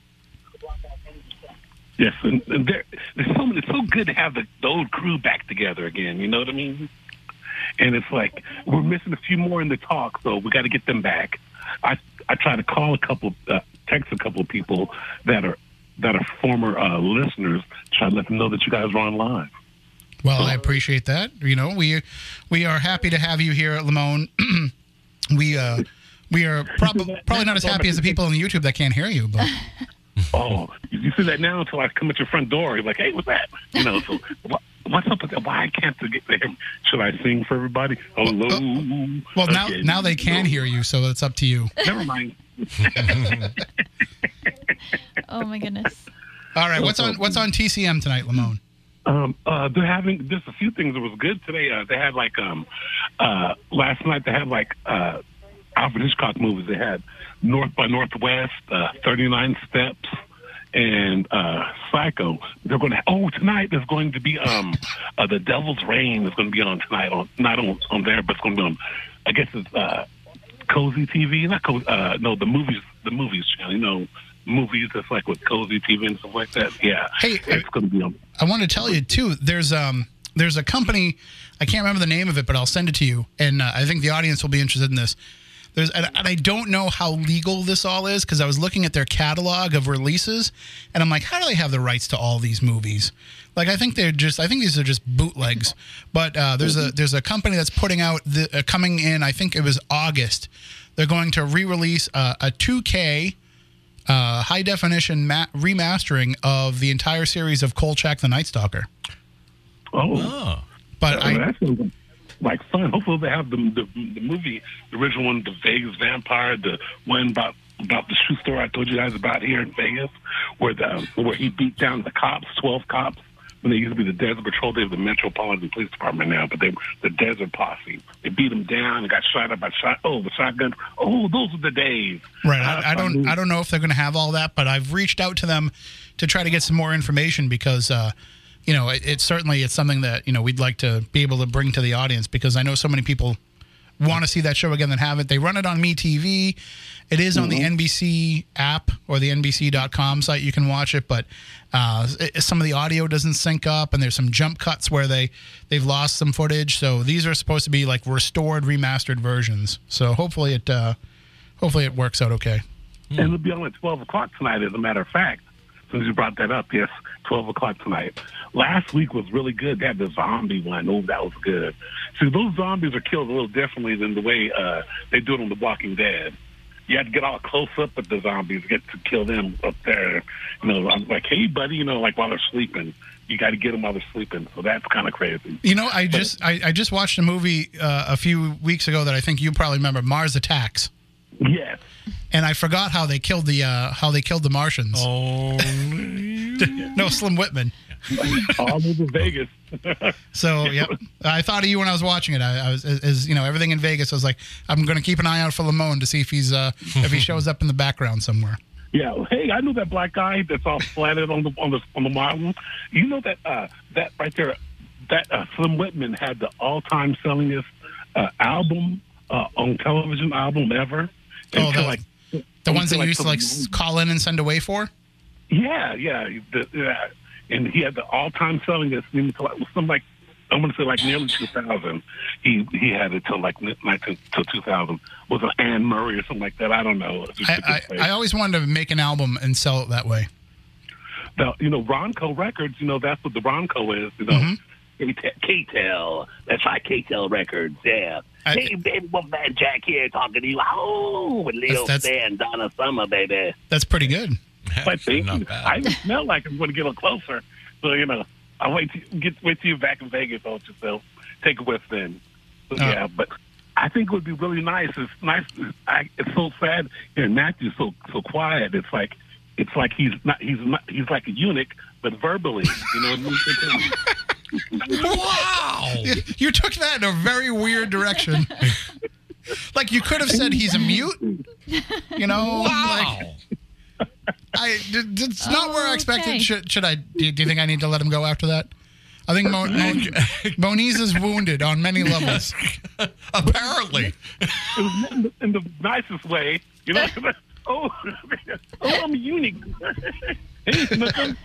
Yes, and, and there, there's so many, it's so good to have the, the old crew back together again. You know what I mean? And it's like we're missing a few more in the talk, so we got to get them back. I I try to call a couple, uh, text a couple of people that are that are former uh, listeners, try to let them know that you guys are on live. Well, I appreciate that. You know, we we are happy to have you here at Lamone. we uh, we are probably probably not as happy as the people on the YouTube that can't hear you, but. Oh, you see that now until I come at your front door. You're like, hey, what's that? You know, so what, what's up with that? Why can't they get there? Should I sing for everybody? Hello. Well, now again. now they can hear you, so it's up to you. Never mind. Oh my goodness. All right, what's on what's on T C M tonight, Lamone? Um, uh, they're having just a few things that was good today. Uh, they had like um, uh, last night. They had like uh, Alfred Hitchcock movies. They had North by Northwest, uh, thirty-nine Steps, and uh, Psycho. They're going to. Oh, tonight there's going to be um, uh, The Devil's Reign is going to be on tonight. On not on, on there, but it's going to be on. I guess it's uh, Cozy T V. Not Cozy. Uh, no, the movies. The movies channel. You know, movies that's like with Cozy T V and stuff like that. Yeah. Hey, it's going to be on. I want to tell you too. There's um there's a company. I can't remember the name of it, but I'll send it to you, and uh, I think the audience will be interested in this. There's and, and I don't know how legal this all is because I was looking at their catalog of releases, and I'm like, how do they have the rights to all these movies? Like, I think they're just, I think these are just bootlegs. But uh, there's a there's a company that's putting out the uh, coming in. I think it was August. They're going to re-release uh, a two K uh, high definition ma- remastering of the entire series of Kolchak the Night Stalker. Oh. Oh. But Oh, I, that sounds like fun. Hopefully they have the, the the movie, the original one, the Vegas Vampire, the one about about the shoe store I told you guys about here in Vegas, where the where he beat down the cops, twelve cops. When they used to be the Desert Patrol, they have the Metropolitan Police Department now, but they the Desert Posse. They beat him down and got shot up by shot. Oh, the shotgun. Oh, those are the days. right, I, I don't I don't know if they're going to have all that, but I've reached out to them to try to get some more information because. Uh, You know, it, it certainly it's something that, you know, we'd like to be able to bring to the audience because I know so many people want to see that show again that haven't. They run it on MeTV. It is on the N B C app or the N B C dot com site. You can watch it, but uh, it, some of the audio doesn't sync up, and there's some jump cuts where they, they've lost some footage. So these are supposed to be like restored, remastered versions. So hopefully it uh, hopefully it works out okay. And it'll be on at twelve o'clock tonight, as a matter of fact. Since you brought that up, yes, twelve o'clock tonight. Last week was really good. They had the zombie one. Oh, that was good. See, those zombies are killed a little differently than the way uh, they do it on The Walking Dead. You had to get all close up with the zombies, get to kill them up there. You know, I'm like, hey, buddy, you know, like while they're sleeping. You got to get them while they're sleeping. So that's kind of crazy. You know, I just I, I just watched a movie uh, a few weeks ago that I think you probably remember, Mars Attacks. Yes. And I forgot how they killed the uh, how they killed the Martians. Oh. No, Slim Whitman. All over Vegas. So, yep. I thought of you when I was watching it. I, I was, as you know, everything in Vegas. I was like, I'm going to keep an eye out for Lamone to see if he's uh, if he shows up in the background somewhere. Yeah, hey, I know that black guy that's all flatted on the on the on the mountain. You know that uh, that right there, that uh, Slim Whitman had the all-time sellingest uh, album uh, on television album ever. Oh, Until, the, like, the ones that until, you used to like s- call in and send away for. Yeah, yeah, the, yeah. And he had the all-time sellingest until like, something like I'm going to say like nearly two thousand. He he had it till like nineteen till two thousand. Was it Anne Murray or something like that? I don't know. I, I, I always wanted to make an album and sell it that way. Now, you know, Ronco Records. You know, that's what the Ronco is. You know, Mm-hmm. K-Tel. That's right, K-Tel Records. Yeah. I- hey, baby, Wolfman Jack here talking to you. Oh, with Leo That's- that's- Stan, Donna Summer, baby. That's pretty good. But Actually, thank not you. bad. I even smell like I'm going to get a little closer. So, you know, I'll wait to get wait till you're back in Vegas, don't you? So take a whiff then. So, Oh. yeah, but I think it would be really nice. It's nice. I, it's so sad hearing Matthew's so so quiet. It's like it's like he's not he's not he's like a eunuch, but verbally. You know what I mean? Wow. You, you took that in a very weird direction. Like you could have said he's a mute. You know? Wow. Like, I, it's not where I Oh, expected. okay. Should, should I? Do you, do you think I need to let him go after that? I think Mo, Mo, Moniz is wounded on many levels. Apparently. It was in the, in the nicest way. You know? oh, oh, I'm a eunuch. Hey, nothing.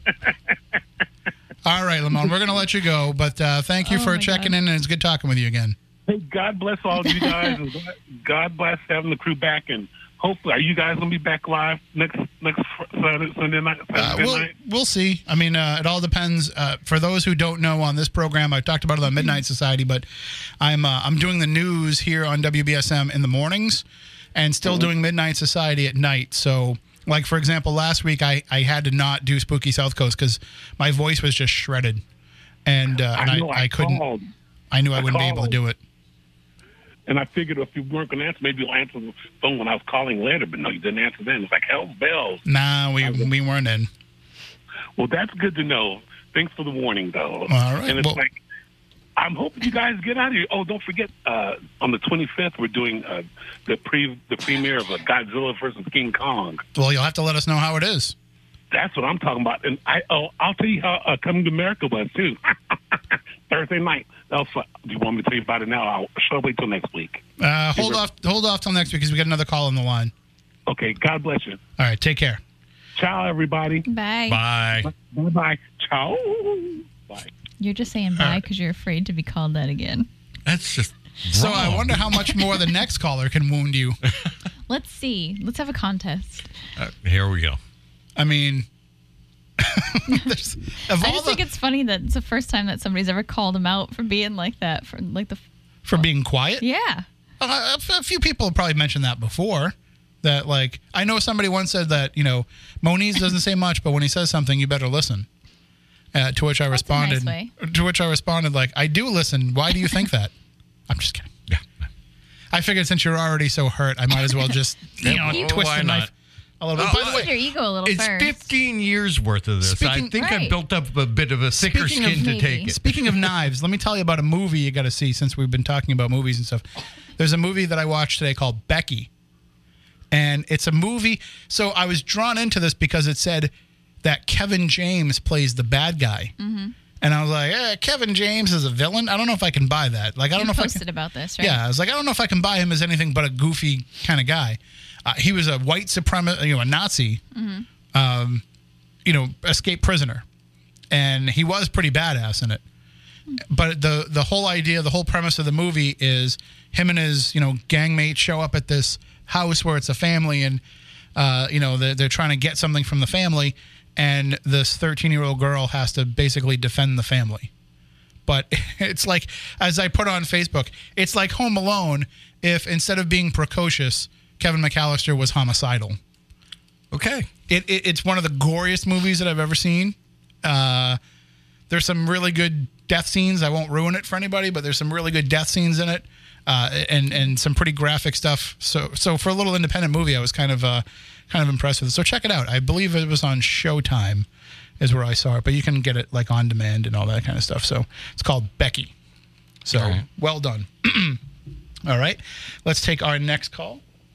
All right, Lamone, we're going to let you go, but uh, thank you Oh, for my checking God. in, and it's good talking with you again. Hey, God bless all of you guys, and God- God bless having the crew back. And hopefully, are you guys gonna be back live next next Saturday, Sunday night? Uh, Saturday we'll, night? we'll see. I mean, uh, it all depends. Uh, for those who don't know, on this program, I talked about it on Midnight Society, but I'm uh, I'm doing the news here on W B S M in the mornings, and still doing Midnight Society at night. So, like for example, last week I, I had to not do Spooky South Coast because my voice was just shredded, and uh, and I, know, I, couldn't. called, I knew I I wouldn't be able to called. do it. and I figured if you weren't gonna answer, maybe you'll answer the phone when I was calling later. But no, you didn't answer then. It's like hell's bells. Nah, we we weren't in. Well, that's good to know. Thanks for the warning, though. All right, And it's well- like, I'm hoping you guys get out of here. Oh, don't forget, uh, on the twenty-fifth, we're doing uh, the pre the premiere of uh, Godzilla versus King Kong. Well, you'll have to let us know how it is. That's what I'm talking about. And I, oh, I'll tell you how uh, Coming to America was, too. Thursday night. That was fun. Do you want me to tell you about it now? I'll, should I wait till next week? Uh, hold off, hold off till next week because we got another call on the line. Okay, God bless you. All right, take care. Ciao, everybody. Bye. Bye. Bye-bye. Ciao. Bye. You're just saying bye because you're afraid to be called that again. That's just So wrong. I wonder how much more the next caller can wound you. Let's see. Let's have a contest. Uh, here we go. I mean, there's, of I all just the, think it's funny that it's the first time that somebody's ever called him out for being like that. For like the for being quiet. yeah. Uh, a, a few people have probably mentioned that before. That like I know somebody once said that you know Moniz doesn't say much, but when he says something, you better listen. Uh, to which I That's a nice responded. way. To which I responded like, I do listen. Why do you think that? I'm just kidding. Yeah. I figured since you're already so hurt, I might as well just you know Yeah, twist why the not? knife a little bit. Oh, By the Hit way, your ego a little It's first. fifteen years worth of this. I Speaking- think I Right. built up a bit of a thicker Speaking of skin to maybe. take it. Speaking of knives, let me tell you about a movie you got to see since we've been talking about movies and stuff. There's a movie that I watched today called Becky. And it's a movie. So I was drawn into this because it said that Kevin James plays the bad guy. Mm-hmm. And I was like, eh, Kevin James is a villain? I don't know if I can buy that. Like, I don't You know if I posted can. about this, right? Yeah, I was like, I don't know if I can buy him as anything but a goofy kind of guy. Uh, he was a white supremacist, you know, a Nazi, um, you know, escaped prisoner, and he was pretty badass in it. But the the whole idea, the whole premise of the movie is him and his you know gang mates show up at this house where it's a family, and uh, you know they're, they're trying to get something from the family, and this thirteen year old girl has to basically defend the family. But it's like, as I put on Facebook, it's like Home Alone if instead of being precocious, Kevin McAllister was homicidal. Okay. It, it it's one of the goriest movies that I've ever seen. Uh, there's some really good death scenes. I won't ruin it for anybody, but there's some really good death scenes in it, uh, and and some pretty graphic stuff. So so for a little independent movie, I was kind of uh, kind of impressed with it. So check it out. I believe it was on Showtime, is where I saw it, but you can get it like on demand and all that kind of stuff. So it's called Becky. So All right. well done. All right, let's take our next call.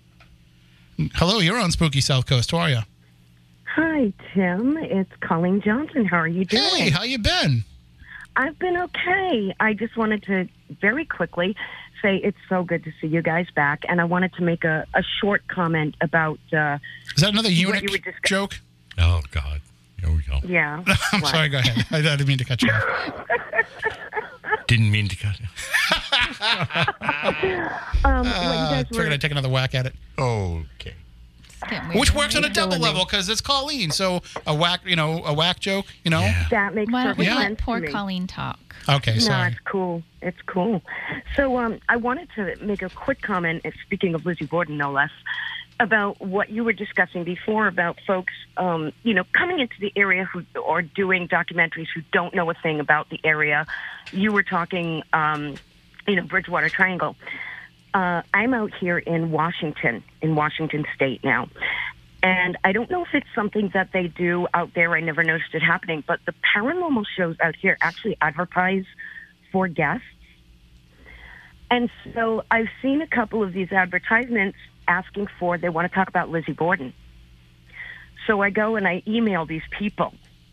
Hello, you're on Spooky South Coast. How are you? Hi, Tim. It's Colleen Johnson. How are you doing? Hey, how you been? I've been okay. I just wanted to very quickly say it's so good to see you guys back, and I wanted to make a, a short comment about, uh, Is that another eunuch you were discuss- joke? Oh, God. Here we go. yeah. I'm what? sorry, go ahead. I didn't mean to cut you off. Didn't mean to cut it. Um, what you Uh, guys we're were, gonna take another whack at it, Okay. Getting weird. which works on a You're double killing me. level because it's Colleen. So a whack, you know, a whack joke, you know. Yeah. that makes Why don't we perfect let sense poor to me. Colleen talk? Okay, No, sorry. it's cool. It's cool. So um, I wanted to make a quick comment, uh, speaking of Lizzie Borden, no less, about what you were discussing before about folks, um, you know, coming into the area who or doing documentaries who don't know a thing about the area. You were talking, um, you know, Bridgewater Triangle. Uh, I'm out here in Washington, in Washington State now. And I don't know if it's something that they do out there. I never noticed it happening. But the paranormal shows out here actually advertise for guests. And so I've seen a couple of these advertisements asking for, they want to talk about Lizzie Borden. So I go and I email these people.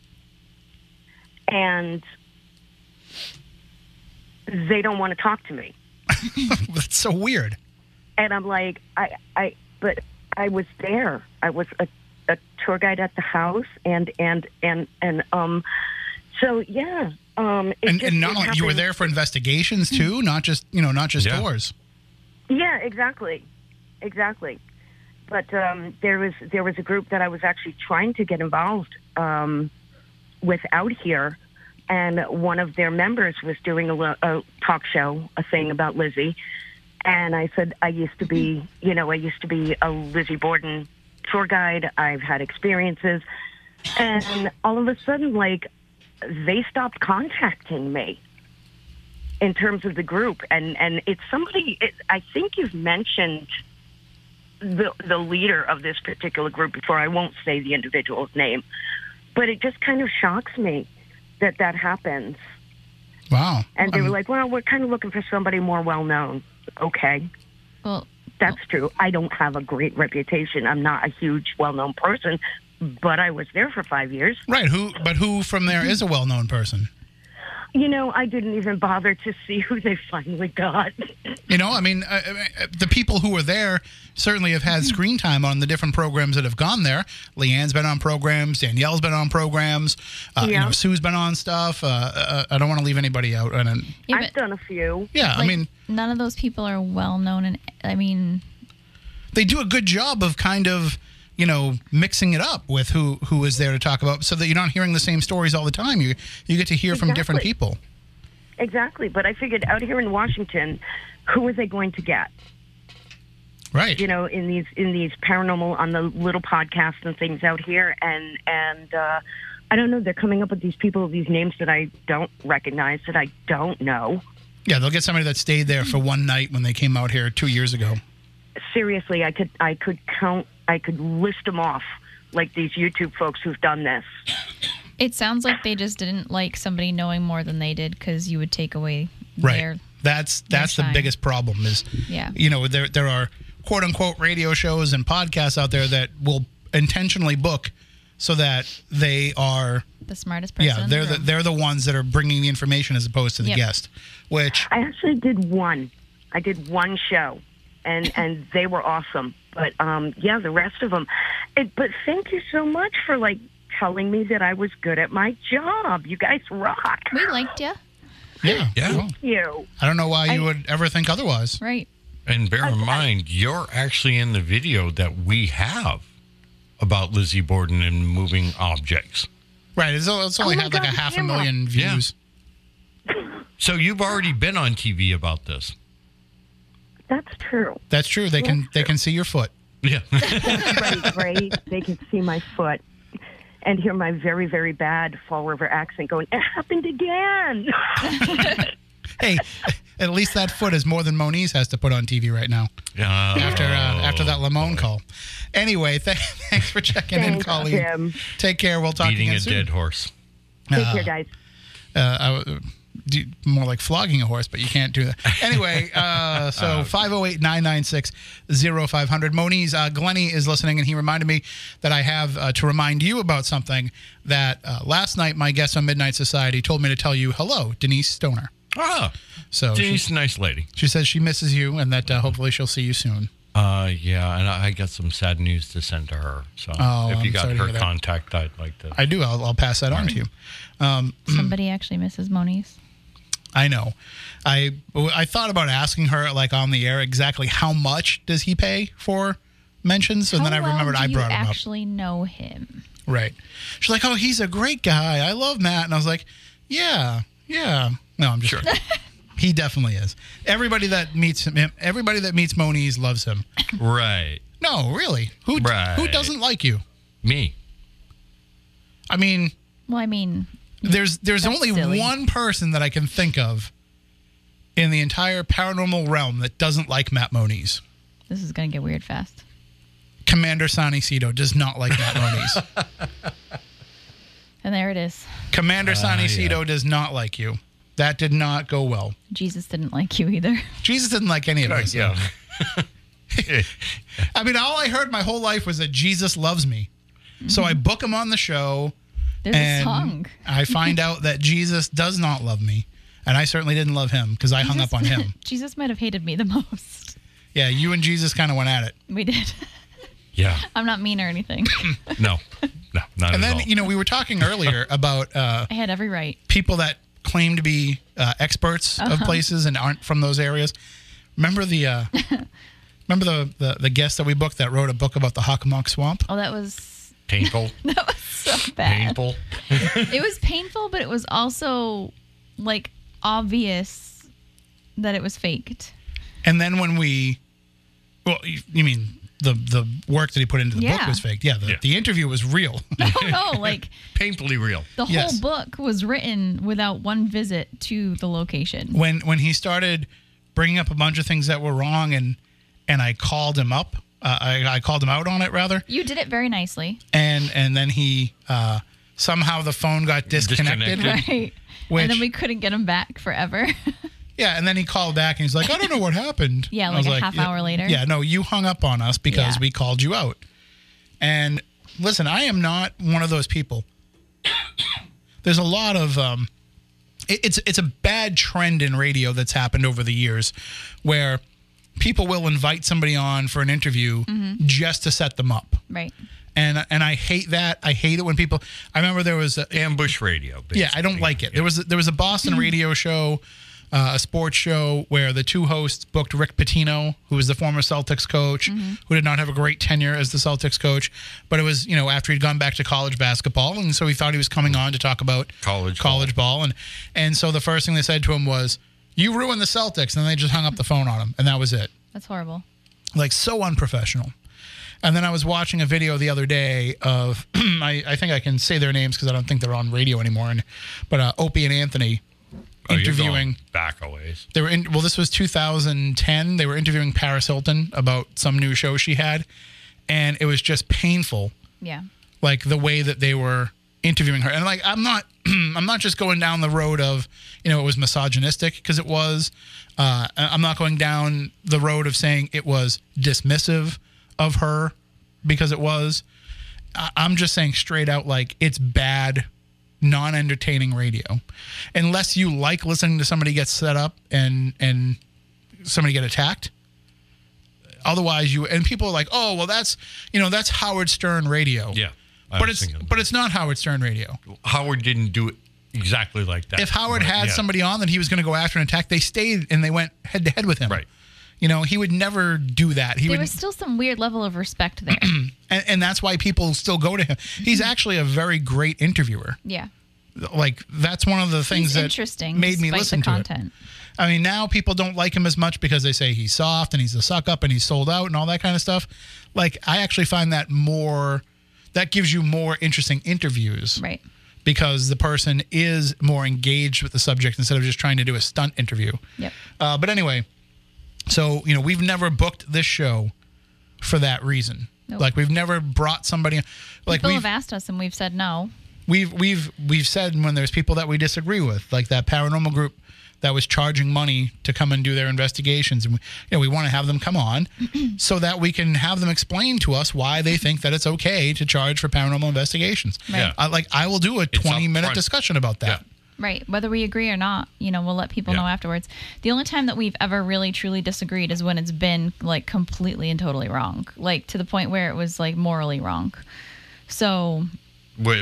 And they don't want to talk to me. That's so weird. And I'm like, I, I, but I was there. I was a, a tour guide at the house, and and and and um, so yeah. Um, it And, just- and not it only you were happened- there for investigations too, not just you know, not just Yeah. tours. Yeah, exactly, exactly. But um, there was there was a group that I was actually trying to get involved um, with out here, and one of their members was doing a, lo- a talk show, a thing about Lizzie. And I said, I used to be, you know, I used to be a Lizzie Borden tour guide. I've had experiences. And all of a sudden, like, they stopped contacting me in terms of the group. And, and it's somebody, it, I think you've mentioned the, the leader of this particular group before. I won't say the individual's name. But it just kind of shocks me that that happens. Wow. And they Um, were like, well, we're kind of looking for somebody more well-known. Okay. Well, That's true. I don't have a great reputation. I'm not a huge, well-known person, but I was there for five years. right. Who? But who from there is a well-known person? You know, I didn't even bother to see who they finally got. You know, I mean, uh, uh, the people who were there certainly have had screen time on the different programs that have gone there. Leanne's been on programs. Danielle's been on programs. Uh, You Yeah. know, Sue's been on stuff. Uh, uh, I don't want to leave anybody out. And, and yeah, I've but, done a few. yeah, I like, mean, none of those people are well known, and I mean, they do a good job of kind of, you know, mixing it up with who who is there to talk about, so that you're not hearing the same stories all the time. You you get to hear from different Exactly. people. Exactly. But I figured out here in Washington, who are they going to get? Right. You know, in these in these paranormal on the little podcasts and things out here, and and uh, I don't know. They're coming up with these people, these names that I don't recognize, that I don't know. Yeah, they'll get somebody that stayed there for one night when they came out here two years ago. Seriously, I could I could count, I could list them off, like these YouTube folks who've done this. it sounds like they just didn't like somebody knowing more than they did because you would take away Right. their. That's that's the shine. biggest problem is, Yeah. you know, there there are quote unquote radio shows and podcasts out there that will intentionally book so that they are The smartest person. yeah in they're the the, room. they're the ones that are bringing the information as opposed to the Yep. guest, which I actually did one. I did one show, and and they were awesome. But um, yeah, the rest of them. It, but thank you so much for like telling me that I was good at my job. You guys rock. We liked you, yeah Yeah. well, You. I don't know why you I- would ever think otherwise. right? And bear in mind, you're actually in the video that we have about Lizzie Borden and moving objects. Right, it's, it's only Oh my had like a God, half a camera. million Yeah. views. So you've already been on T V about this. That's true. That's true. They can they can see your foot. Yeah. Right, right. They can see my foot and hear my very, very bad Fall River accent going, it happened again. Hey, at least that foot is more than Moniz has to put on T V right now Yeah. after uh, after that Lamone call. Anyway, th- thanks for checking in, Thanks, Colleen. Tim. Take care. We'll talk Beating again a soon. dead horse. Take Uh, care, guys. uh, I w- do, more like flogging a horse, but you can't do that. Anyway, uh, so five oh eight, nine nine six, oh five hundred. Moniz, uh, Glennie is listening, and he reminded me that I have uh, to remind you about something that uh, last night my guest on Midnight Society told me to tell you. Hello, Denise Stoner. Ah, So Denise, she's, nice lady. she says she misses you and that uh, hopefully she'll see you soon. Uh, yeah, and I I got some sad news to send to her. So Oh, if you I'm got sorry to her hear that. contact, I'd like to. I do. I'll, I'll pass that on to you. Um, Somebody actually misses Moniz. I know. I I thought about asking her, like, on the air, exactly how much does he pay for mentions? And How then I well remembered do I you brought him up. actually know him? Right. She's like, oh, he's a great guy. I love Matt. And I was like, yeah, yeah. No, I'm just sure. He definitely is. Everybody that meets him, everybody that meets Moniz loves him. Right. No, really. Who Right. who doesn't like you? Me. I mean, Well, I mean, there's there's That's only silly. one person that I can think of in the entire paranormal realm that doesn't like Matt Moniz. this is going to get weird fast. Commander Sonny Cito does not like Matt Moniz. And there it is. Commander Sonny yeah. Cito does not like you. That did not go well. Jesus didn't like you either. Jesus didn't like any of us. Yeah. I mean, all I heard my whole life was that Jesus loves me. So I book him on the show. There's and a song. I find out that Jesus does not love me. And I certainly didn't love him because I hung up on him. Jesus might have hated me the most. Yeah, you and Jesus kind of went at it. We did. Yeah. I'm not mean or anything. No. No, not And at then, all. you know, we were talking earlier about uh, I had every right. people that claim to be uh, experts of places and aren't from those areas. Remember the uh, remember the, the, the guest that we booked that wrote a book about the Hockomock Swamp? Oh, that was Painful. that was so bad. Painful. It was painful, but it was also like obvious that it was faked. And then when we, well, you, you mean the the work that he put into the book Yeah. was fake? Yeah, the, Yeah. the interview was real. Oh no, like Painfully real. the whole Yes. book was written without one visit to the location. when when he started bringing up a bunch of things that were wrong, and and I called him up, uh, I, I called him out on it rather, You did it very nicely. and and then he uh, somehow the phone got disconnected. Disconnected. Right. Which- and then we couldn't get him back forever. Yeah, and then he called back and he's like, I don't know what happened. Yeah, I was like a half yeah, hour later. Yeah, no, you hung up on us because Yeah. we called you out. And listen, I am not one of those people. There's a lot of um, it, it's it's a bad trend in radio that's happened over the years, where people will invite somebody on for an interview Mm-hmm. just to set them up. Right. And and I hate that. I hate it when people. I remember there was a, Ambush radio. Basically. yeah, I don't like it. There was there was a Boston radio show, uh, a sports show where the two hosts booked Rick Pitino, who was the former Celtics coach, who did not have a great tenure as the Celtics coach, but it was, you know, after he'd gone back to college basketball, and so he thought he was coming on to talk about College college ball, and and so the first thing they said to him was, "You ruined the Celtics," and then they just hung up the phone on him, and that was it. That's horrible. Like, so unprofessional. And then I was watching a video the other day of, I, I think I can say their names because I don't think they're on radio anymore. And but uh, Opie and Anthony Oh, you're interviewing. going back a ways. They were in. Well, this was two thousand ten. They were interviewing Paris Hilton about some new show she had, and it was just painful, Yeah. like the way that they were interviewing her. And like, I'm not, I'm not just going down the road of, you know, it was misogynistic, because it was. Uh, I'm not going down the road of saying it was dismissive of her, because it was. I- I'm just saying straight out, like, it's bad, non-entertaining radio. Unless you like listening to somebody get set up and and somebody get attacked. Otherwise, you and people are like, oh, well, that's, you know, that's Howard Stern radio. Yeah. I But was it's thinking- but it's not Howard Stern radio. Howard didn't do it exactly like that. If Howard But, had yeah. somebody on that he was going to go after and attack, they stayed and they went head to head with him. Right. You know, he would never do that. He There would, was still some weird level of respect there. and, and that's why people still go to him. He's actually a very great interviewer. Yeah. Like, that's one of the things He's that interesting. made me despite listen the to content. it. I mean, now people don't like him as much because they say he's soft and he's a suck up and he's sold out and all that kind of stuff. Like, I actually find that more, that gives you more interesting interviews. Right. Because the person is more engaged with the subject instead of just trying to do a stunt interview. Yep. Uh, but anyway, so, you know, we've never booked this show for that reason. Nope. Like, we've never brought somebody, like, People we've, have asked us and we've said no. we've, we've, we've said when there's people that we disagree with, like that paranormal group that was charging money to come and do their investigations. And we, you know, we want to have them come on so that we can have them explain to us why they think that it's okay to charge for paranormal investigations. Right. Yeah. I, like, I will do a twenty minute upfront. discussion about that. Yeah. Right. Whether we agree or not, you know, we'll let people Yeah. know afterwards. The only time that we've ever really truly disagreed is when it's been like completely and totally wrong, like to the point where it was like morally wrong. So Wait,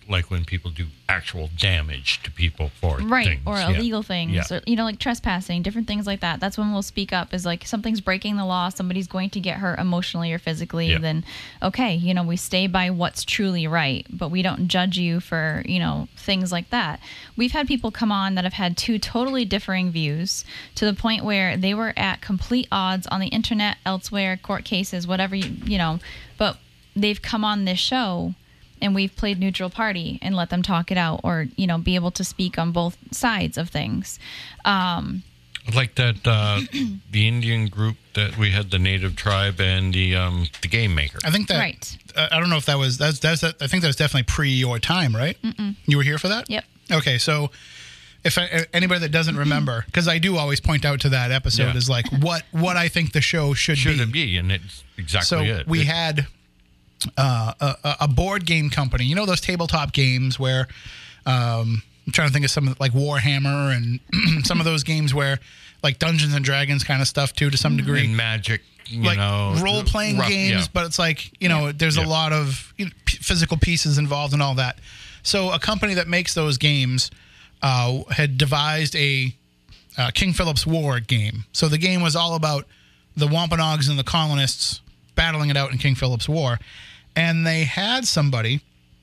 like when people do actual damage to people for Right, things. or Yeah. illegal things, Yeah. or, you know, like trespassing, different things like that. That's when we'll speak up. Is like something's breaking the law, somebody's going to get hurt emotionally or physically. Yeah. Then, okay, you know, we stay by what's truly right, but we don't judge you for, you know, things like that. We've had people come on that have had two totally differing views to the point where they were at complete odds on the internet, elsewhere, court cases, whatever you, you know, but they've come on this show. And we've played neutral party and let them talk it out, or, you know, be able to speak on both sides of things. Um, Like that, uh, the Indian group that we had, the native tribe and the um, the game maker. I think that. Right. Uh, I don't know if that was that's that's. I think that was definitely pre your time, right? Mm-mm. You were here for that. Yep. Okay, so if I, anybody that doesn't remember, because I do always point out to that episode Yeah. is like what what I think the show should, Should be. it be? And it's exactly So it. we It- had uh, a, a board game company. You know those tabletop games where um, I'm trying to think of some like Warhammer and some of those games where like Dungeons and Dragons kind of stuff too to some degree. and magic, you Like know, role playing rough- games, yeah. but it's like you know there's Yeah. a lot of you know, p- physical pieces involved and all that. So a company that makes those games uh, had devised a uh, King Philip's War game. So the game was all about the Wampanoags and the colonists battling it out in King Philip's War, and they had somebody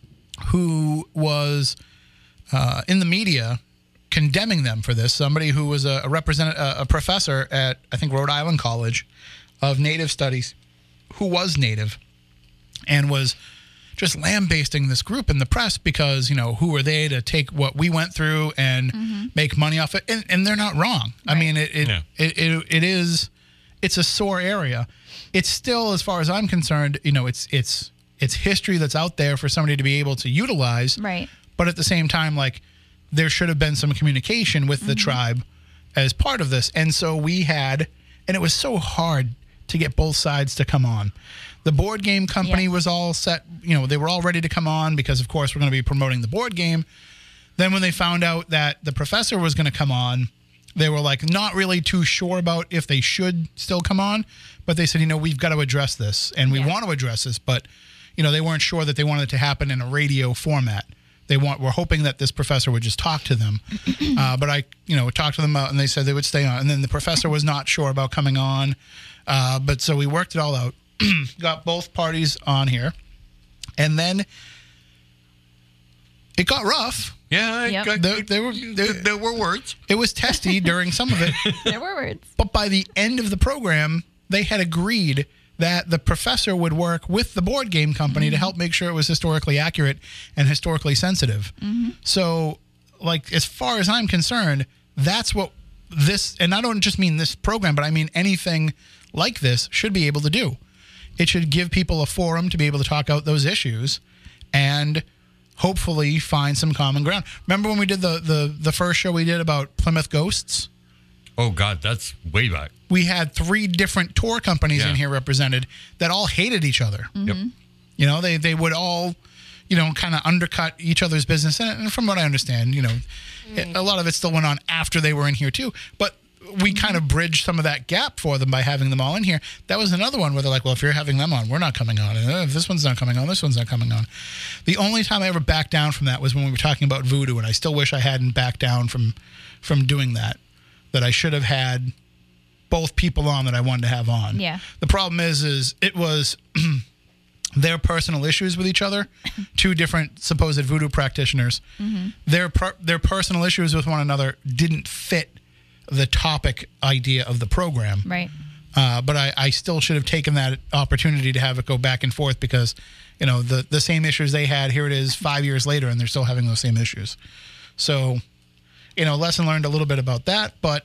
who was uh, in the media condemning them for this. Somebody who was a, a represent a, a professor at I think Rhode Island College of Native Studies, who was Native, and was just lambasting this group in the press because you know who are they to take what we went through and make money off it? And, and they're not wrong. I mean, it it, Yeah. it it it is it's a sore area. It's still, as far as I'm concerned, you know, it's it's it's history that's out there for somebody to be able to utilize. Right. But at the same time, like, there should have been some communication with the tribe as part of this. And so we had, and it was so hard to get both sides to come on. The board game company Yes. was all set, you know, they were all ready to come on because, of course, we're going to be promoting the board game. Then when they found out that the professor was going to come on, they were like not really too sure about if they should still come on. But they said, you know, we've got to address this and we Yeah. want to address this. But, you know, they weren't sure that they wanted it to happen in a radio format. They want, were hoping that this professor would just talk to them. uh, but I, you know, talked to them out and they said they would stay on. And then the professor was not sure about coming on. Uh, but so we worked it all out, got both parties on here. And then it got rough. Yeah, I- Yep. I- There, there were there, there were words. it was testy during some of it. There were words. But by the end of the program, they had agreed that the professor would work with the board game company to help make sure it was historically accurate and historically sensitive. So, like, as far as I'm concerned, that's what this, and I don't just mean this program, but I mean anything like this should be able to do. It should give people a forum to be able to talk out those issues and hopefully find some common ground. Remember when we did the, the, the first show we did about Plymouth Ghosts? Oh God, that's way back. We had three different tour companies Yeah. in here represented that all hated each other. Yep. You know, they they would all, you know, kind of undercut each other's business. And, and from what I understand, you know, it, a lot of it still went on after they were in here too. But we kind of bridged some of that gap for them by having them all in here. That was another one where they're like, well, if you're having them on, we're not coming on. And uh, if this one's not coming on, this one's not coming on. The only time I ever backed down from that was when we were talking about voodoo. And I still wish I hadn't backed down from from doing that. That I should have had both people on that I wanted to have on. Yeah. The problem is, is it was their personal issues with each other. Two different supposed voodoo practitioners. Their per, their personal issues with one another didn't fit the topic idea of the program. Right. Uh, but I, I still should have taken that opportunity to have it go back and forth because, you know, the the same issues they had, here it is five years later, and they're still having those same issues. So, you know, lesson learned a little bit about that, but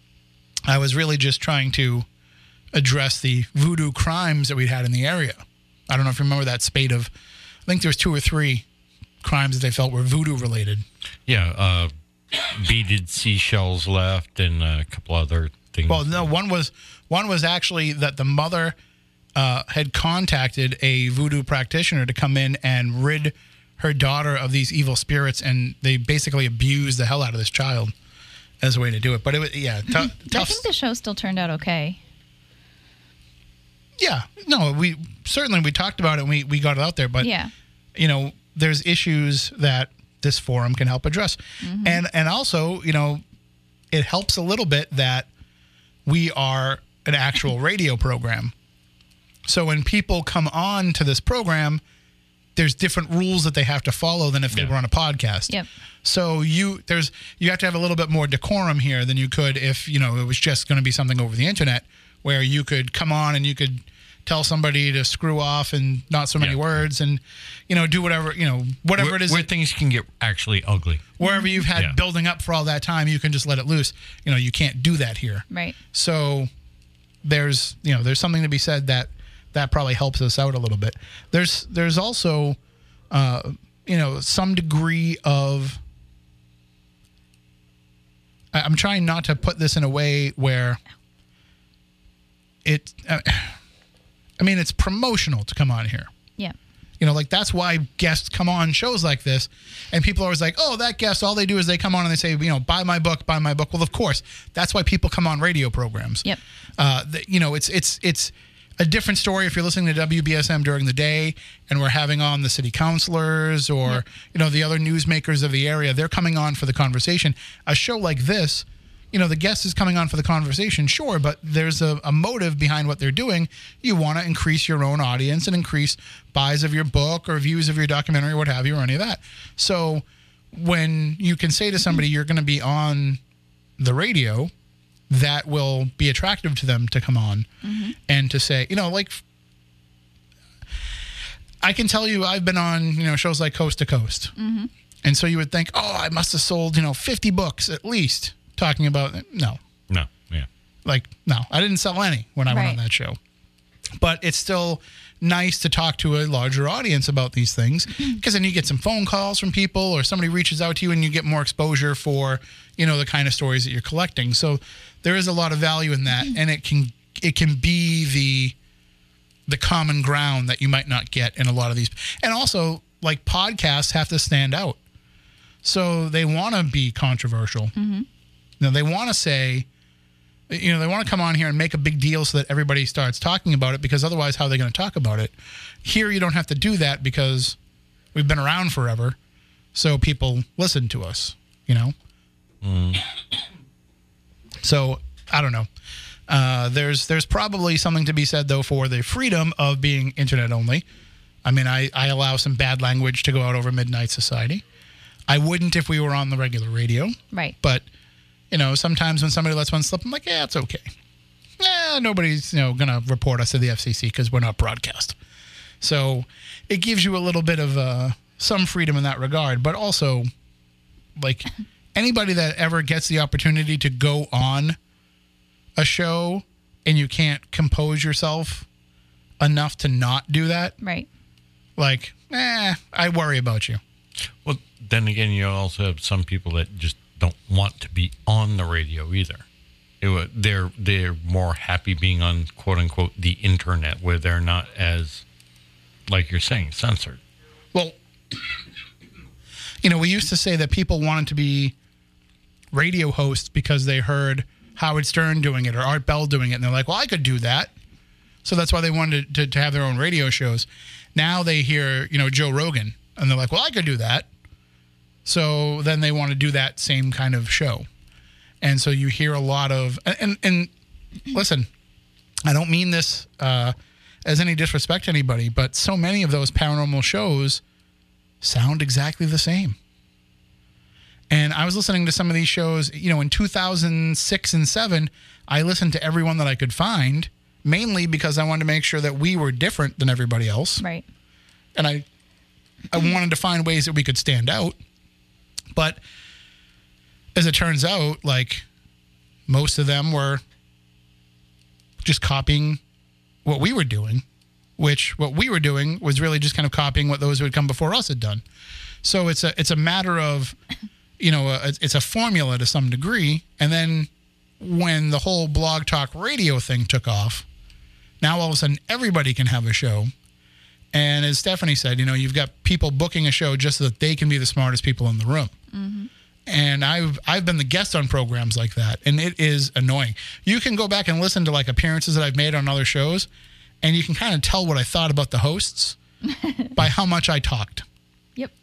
I was really just trying to address the voodoo crimes that we'd had in the area. I don't know if you remember that spate of, I think there was two or three crimes that they felt were voodoo related. Yeah, uh, beaded seashells left and a couple other things. Well, no, one was one was actually that the mother uh, had contacted a voodoo practitioner to come in and rid her daughter of these evil spirits, and they basically abused the hell out of this child as a way to do it. But it was, yeah, t- I tough. think the show still turned out okay. Yeah, no, we certainly we talked about it and we, we got it out there, but Yeah. you know, there's issues that this forum can help address. Mm-hmm. And and also, you know, it helps a little bit that we are an actual radio program. So when people come on to this program, there's different rules that they have to follow than if they Yeah. were on a podcast. Yep. So you there's you have to have a little bit more decorum here than you could if, you know, it was just going to be something over the internet where you could come on and you could tell somebody to screw off and not so many Yeah. words and, you know, do whatever, you know, whatever where, it is. where that- things can get actually ugly. wherever you've had Yeah. building up for all that time, you can just let it loose. You know, you can't do that here. Right. So there's, you know, there's something to be said that that probably helps us out a little bit. There's there's also uh, you know, some degree of I- I'm trying not to put this in a way where it uh, I mean, it's promotional to come on here. Yeah. You know, like that's why guests come on shows like this, and people are always like, "Oh, that guest." All they do is they come on and they say, "You know, buy my book, buy my book." Well, of course, that's why people come on radio programs. Yep. Uh, the, you know, it's it's it's a different story if you're listening to W B S M during the day, and we're having on the city councilors or Yep. you know the other newsmakers of the area. They're coming on for the conversation. A show like this, you know, the guest is coming on for the conversation, sure, but there's a, a motive behind what they're doing. You want to increase your own audience and increase buys of your book or views of your documentary or what have you or any of that. So when you can say to somebody you're going to be on the radio, that will be attractive to them to come on Mm-hmm. and to say, you know, like I can tell you I've been on, you know, shows like Coast to Coast. Mm-hmm. And so you would think, oh, I must have sold, you know, fifty books at least talking about, no, No, yeah. like, no, I didn't sell any when I went on Right. that show. But it's still nice to talk to a larger audience about these things because then you get some phone calls from people or somebody reaches out to you and you get more exposure for, you know, the kind of stories that you're collecting. So there is a lot of value in that, and it can it can be the the common ground that you might not get in a lot of these. And also, like, podcasts have to stand out. So they want to be controversial. Mm-hmm. You know, they want to say, you know, they want to come on here and make a big deal so that everybody starts talking about it, because otherwise how are they going to talk about it? Here you don't have to do that because we've been around forever, so people listen to us, you know? Mm. So, I don't know. Uh, there's there's probably something to be said, though, for the freedom of being internet only. I mean, I, I allow some bad language to go out over Midnight Society. I wouldn't if we were on the regular radio. Right. But, you know, sometimes when somebody lets one slip, I'm like, yeah, it's okay. Yeah, nobody's, you know, going to report us to the F C C because we're not broadcast. So it gives you a little bit of uh, some freedom in that regard. But also, like, anybody that ever gets the opportunity to go on a show and you can't compose yourself enough to not do that, Right. like, eh, I worry about you. Well, then again, you also have some people that just don't want to be on the radio either. It, wa- they're they're more happy being on, quote unquote, the internet, where they're not as, like you're saying, censored. Well, you know, we used to say that people wanted to be radio hosts because they heard Howard Stern doing it or Art Bell doing it, and they're like, well, I could do that. So that's why they wanted to, to have their own radio shows. Now they hear, you know, Joe Rogan, and they're like, well, I could do that. So then they want to do that same kind of show. And so you hear a lot of, and, and, and listen, I don't mean this uh, as any disrespect to anybody, but so many of those paranormal shows sound exactly the same. And I was listening to some of these shows, you know, in two thousand six and seven, I listened to every one that I could find, mainly because I wanted to make sure that we were different than everybody else. Right. And I, I wanted to find ways that we could stand out. But as it turns out, like, most of them were just copying what we were doing, which what we were doing was really just kind of copying what those who had come before us had done. So it's a it's a matter of, you know, a, it's a formula to some degree. And then when the whole Blog Talk Radio thing took off, now all of a sudden everybody can have a show. And as Stephanie said, you know, you've got people booking a show just so that they can be the smartest people in the room. Mm-hmm. And I've I've been the guest on programs like that, and it is annoying. You can go back and listen to like appearances that I've made on other shows, and you can kind of tell what I thought about the hosts by how much I talked. Yep.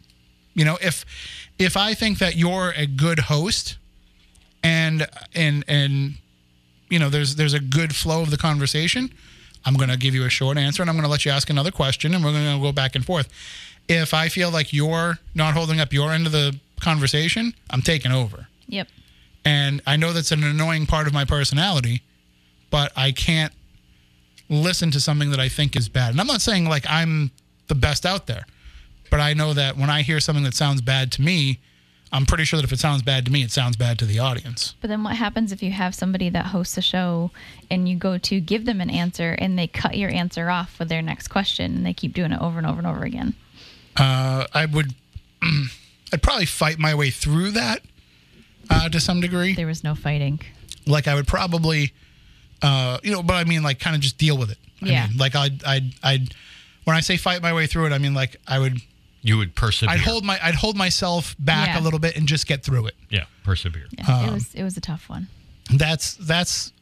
You know, if if I think that you're a good host and and and you know there's there's a good flow of the conversation, I'm going to give you a short answer and I'm going to let you ask another question and we're going to go back and forth. If I feel like you're not holding up your end of the conversation, I'm taking over. Yep. And I know that's an annoying part of my personality, but I can't listen to something that I think is bad. And I'm not saying like I'm the best out there, but I know that when I hear something that sounds bad to me, I'm pretty sure that if it sounds bad to me, it sounds bad to the audience. But then what happens if you have somebody that hosts a show and you go to give them an answer and they cut your answer off with their next question and they keep doing it over and over and over again? Uh, I would, I'd probably fight my way through that uh, to some degree. There was no fighting. Like I would probably, uh, you know, but I mean like kind of just deal with it. I Yeah. mean, like I'd, I'd, I'd, when I say fight my way through it, I mean like I would, You would persevere. I'd hold my, I'd hold myself back Yeah. a little bit and just get through it. Yeah, persevere. Yeah, Um, it was it was a tough one. That's, that's,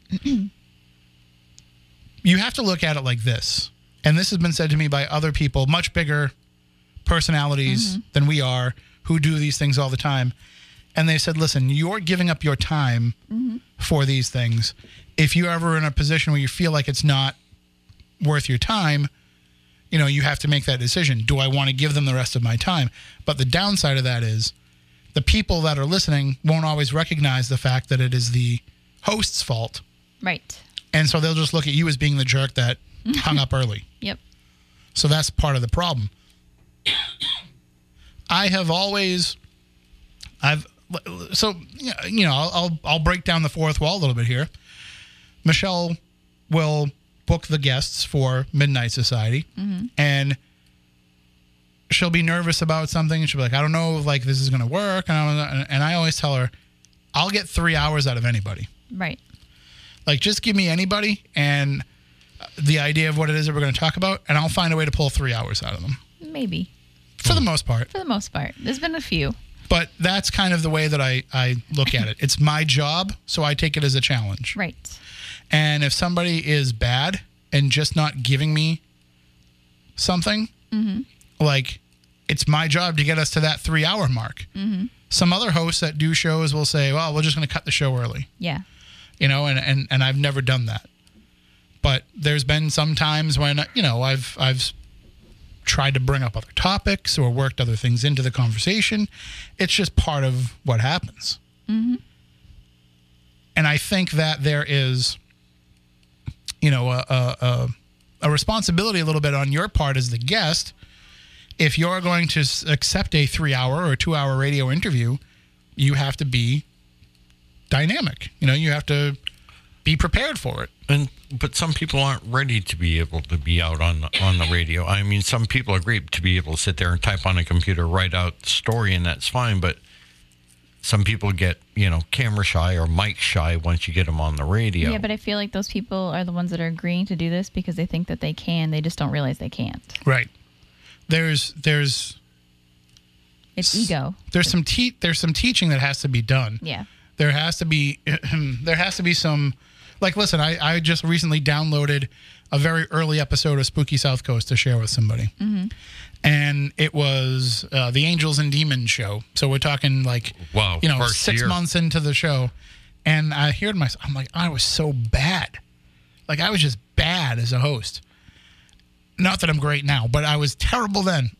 you have to look at it like this. And this has been said to me by other people, much bigger personalities Mm-hmm. than we are, who do these things all the time. And they said, listen, you're giving up your time Mm-hmm. for these things. If you're ever in a position where you feel like it's not worth your time, you know, you have to make that decision. Do I want to give them the rest of my time? But the downside of that is the people that are listening won't always recognize the fact that it is the host's fault. Right. And so they'll just look at you as being the jerk that hung up early. Yep. So that's part of the problem. I have always, I've, so, you know, I'll, I'll, I'll break down the fourth wall a little bit here. Michelle will book the guests for Midnight Society, Mm-hmm. and she'll be nervous about something. And she'll be like, I don't know if like this is going to work. And I, and I always tell her, I'll get three hours out of anybody. Right. Like, just give me anybody and the idea of what it is that we're going to talk about, and I'll find a way to pull three hours out of them. Maybe. For the most part. For the most part. There's been a few. But that's kind of the way that I, I look at it. It's my job, so I take it as a challenge. Right. And if somebody is bad and just not giving me something, Mm-hmm. like, it's my job to get us to that three-hour mark. Mm-hmm. Some other hosts that do shows will say, well, we're just going to cut the show early. Yeah. You know, and, and, and I've never done that. But there's been some times when, you know, I've I've tried to bring up other topics or worked other things into the conversation. It's just part of what happens. Mm-hmm. And I think that there is, you know, a, a, a, a responsibility a little bit on your part as the guest. If you're going to s- accept a three-hour or two-hour radio interview, you have to be dynamic. You know, you have to be prepared for it. And but some people aren't ready to be able to be out on on the radio. I mean, some people are great to be able to sit there and type on a computer, write out the story, and that's fine. But some people get, you know, camera shy or mic shy once you get them on the radio. Yeah, but I feel like those people are the ones that are agreeing to do this because they think that they can. They just don't realize they can't. Right. There's there's It's ego. there's some te- there's some teaching that has to be done. Yeah. There has to be there has to be some, like, listen, I, I just recently downloaded a very early episode of Spooky South Coast to share with somebody. Mm-hmm. And it was uh, the Angels and Demons show. So we're talking like, Wow, you know, first six year. months into the show. And I heard myself, I'm like, I was so bad. Like, I was just bad as a host. Not that I'm great now, but I was terrible then.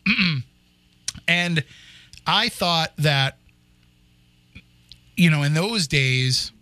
And I thought that, you know, in those days,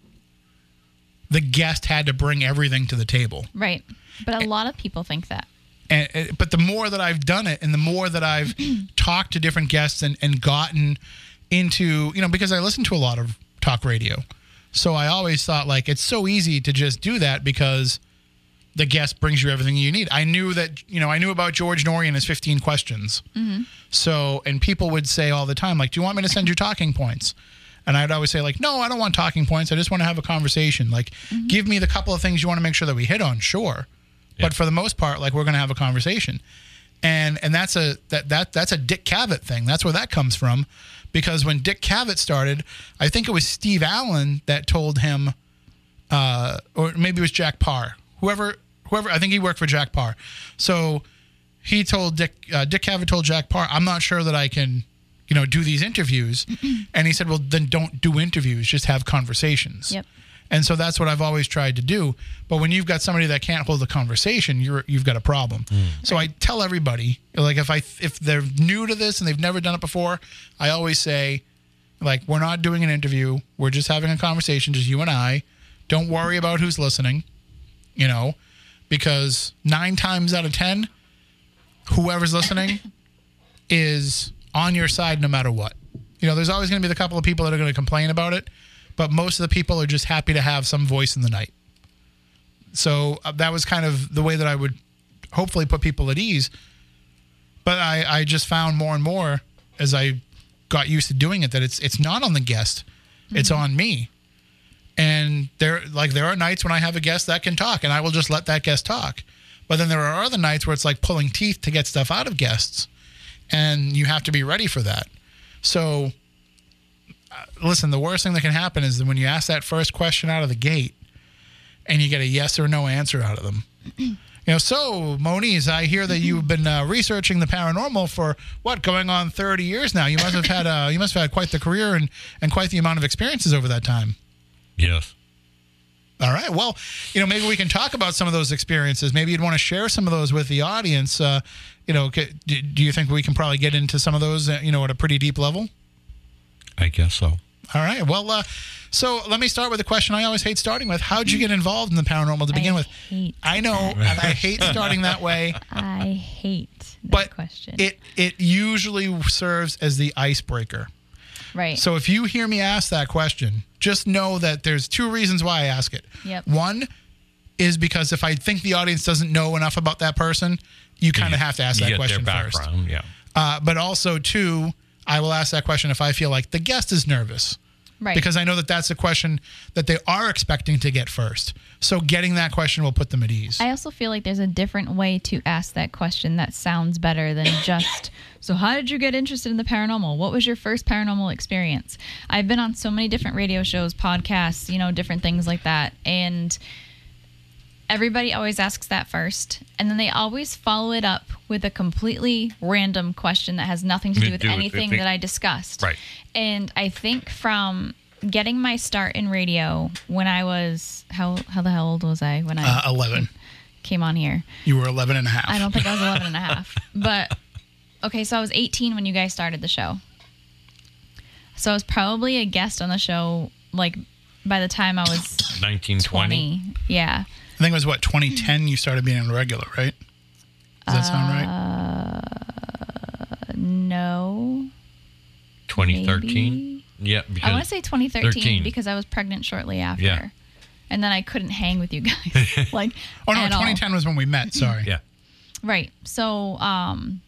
the guest had to bring everything to the table. Right. But a lot of people think that. And, and- but the more that I've done it and the more that I've talked to different guests and, and gotten into, you know, because I listen to a lot of talk radio. So I always thought, like, it's so easy to just do that because the guest brings you everything you need. I knew that, you know, I knew about George Norrie and his fifteen questions. Mm-hmm. So, and people would say all the time, like, do you want me to send you talking points? And I'd always say, like, no, I don't want talking points. I just want to have a conversation. Like, Mm-hmm. give me the couple of things you want to make sure that we hit on, sure. Yeah. But for the most part, like, we're going to have a conversation. And and that's a that that that's a Dick Cavett thing. That's where that comes from. Because when Dick Cavett started, I think it was Steve Allen that told him, uh, or maybe it was Jack Parr. Whoever, whoever, I think he worked for Jack Parr. So he told Dick, uh, Dick Cavett told Jack Parr, I'm not sure that I can you know, do these interviews. And he said, well, then don't do interviews, just have conversations. Yep. And so that's what I've always tried to do. But when you've got somebody that can't hold a conversation, you're you've got a problem. So I tell everybody, like if I if they're new to this and they've never done it before, I always say, like, we're not doing an interview. We're just having a conversation, just you and I. Don't worry about who's listening, you know, because nine times out of ten, whoever's listening is on your side no matter what. You know, there's always going to be the couple of people that are going to complain about it, but most of the people are just happy to have some voice in the night. So uh, that was kind of the way that I would hopefully put people at ease. But I, I just found more and more as I got used to doing it that it's it's not on the guest, mm-hmm. it's on me. And there like there are nights when I have a guest that can talk, and I will just let that guest talk. But then there are other nights where it's like pulling teeth to get stuff out of guests, and you have to be ready for that. So, uh, listen, the worst thing that can happen is that when you ask that first question out of the gate and you get a yes or no answer out of them. You know, so, Moniz, I hear that you've been uh, researching the paranormal for, what, going on thirty years now. You must have had uh, you must have had quite the career and, and quite the amount of experiences over that time. Yes. All right. Well, you know, maybe we can talk about some of those experiences. Maybe you'd want to share some of those with the audience. Uh, you know, do you think we can probably get into some of those, uh, you know, at a pretty deep level? I guess so. All right. Well, uh, so let me start with a question I always hate starting with. How'd you get involved in the paranormal to begin I with? Hate I know, and I hate starting that way. I hate that but question. It it usually serves as the icebreaker. Right. So if you hear me ask that question, just know that there's two reasons why I ask it. Yep. One is because if I think the audience doesn't know enough about that person, you kind of have to ask You that get question their first. background, yeah. Uh, but also, two, I will ask that question if I feel like the guest is nervous. Right. Because I know that that's a question that they are expecting to get first. So getting that question will put them at ease. I also feel like there's a different way to ask that question that sounds better than just, so how did you get interested in the paranormal? What was your first paranormal experience? I've been on so many different radio shows, podcasts, you know, different things like that. And everybody always asks that first. And then they always follow it up with a completely random question that has nothing to do with Do it- anything think- that I discussed. Right. And I think from getting my start in radio when I was, how how the hell old was I when I Uh, eleven. came on here? You were eleven and a half. I don't think I was eleven and a half. But, okay, so I was eighteen when you guys started the show. So I was probably a guest on the show, like, by the time I was nineteen twenty. twenty. Yeah. I think it was, what, twenty ten you started being a regular, right? Does that sound right? Uh, no. twenty thirteen? Maybe. Yeah. Because I want to say twenty thirteen thirteen. because I was pregnant shortly after. Yeah. And then I couldn't hang with you guys. like, Oh, no, at all. twenty ten was when we met. Sorry. Yeah. Right. So, um,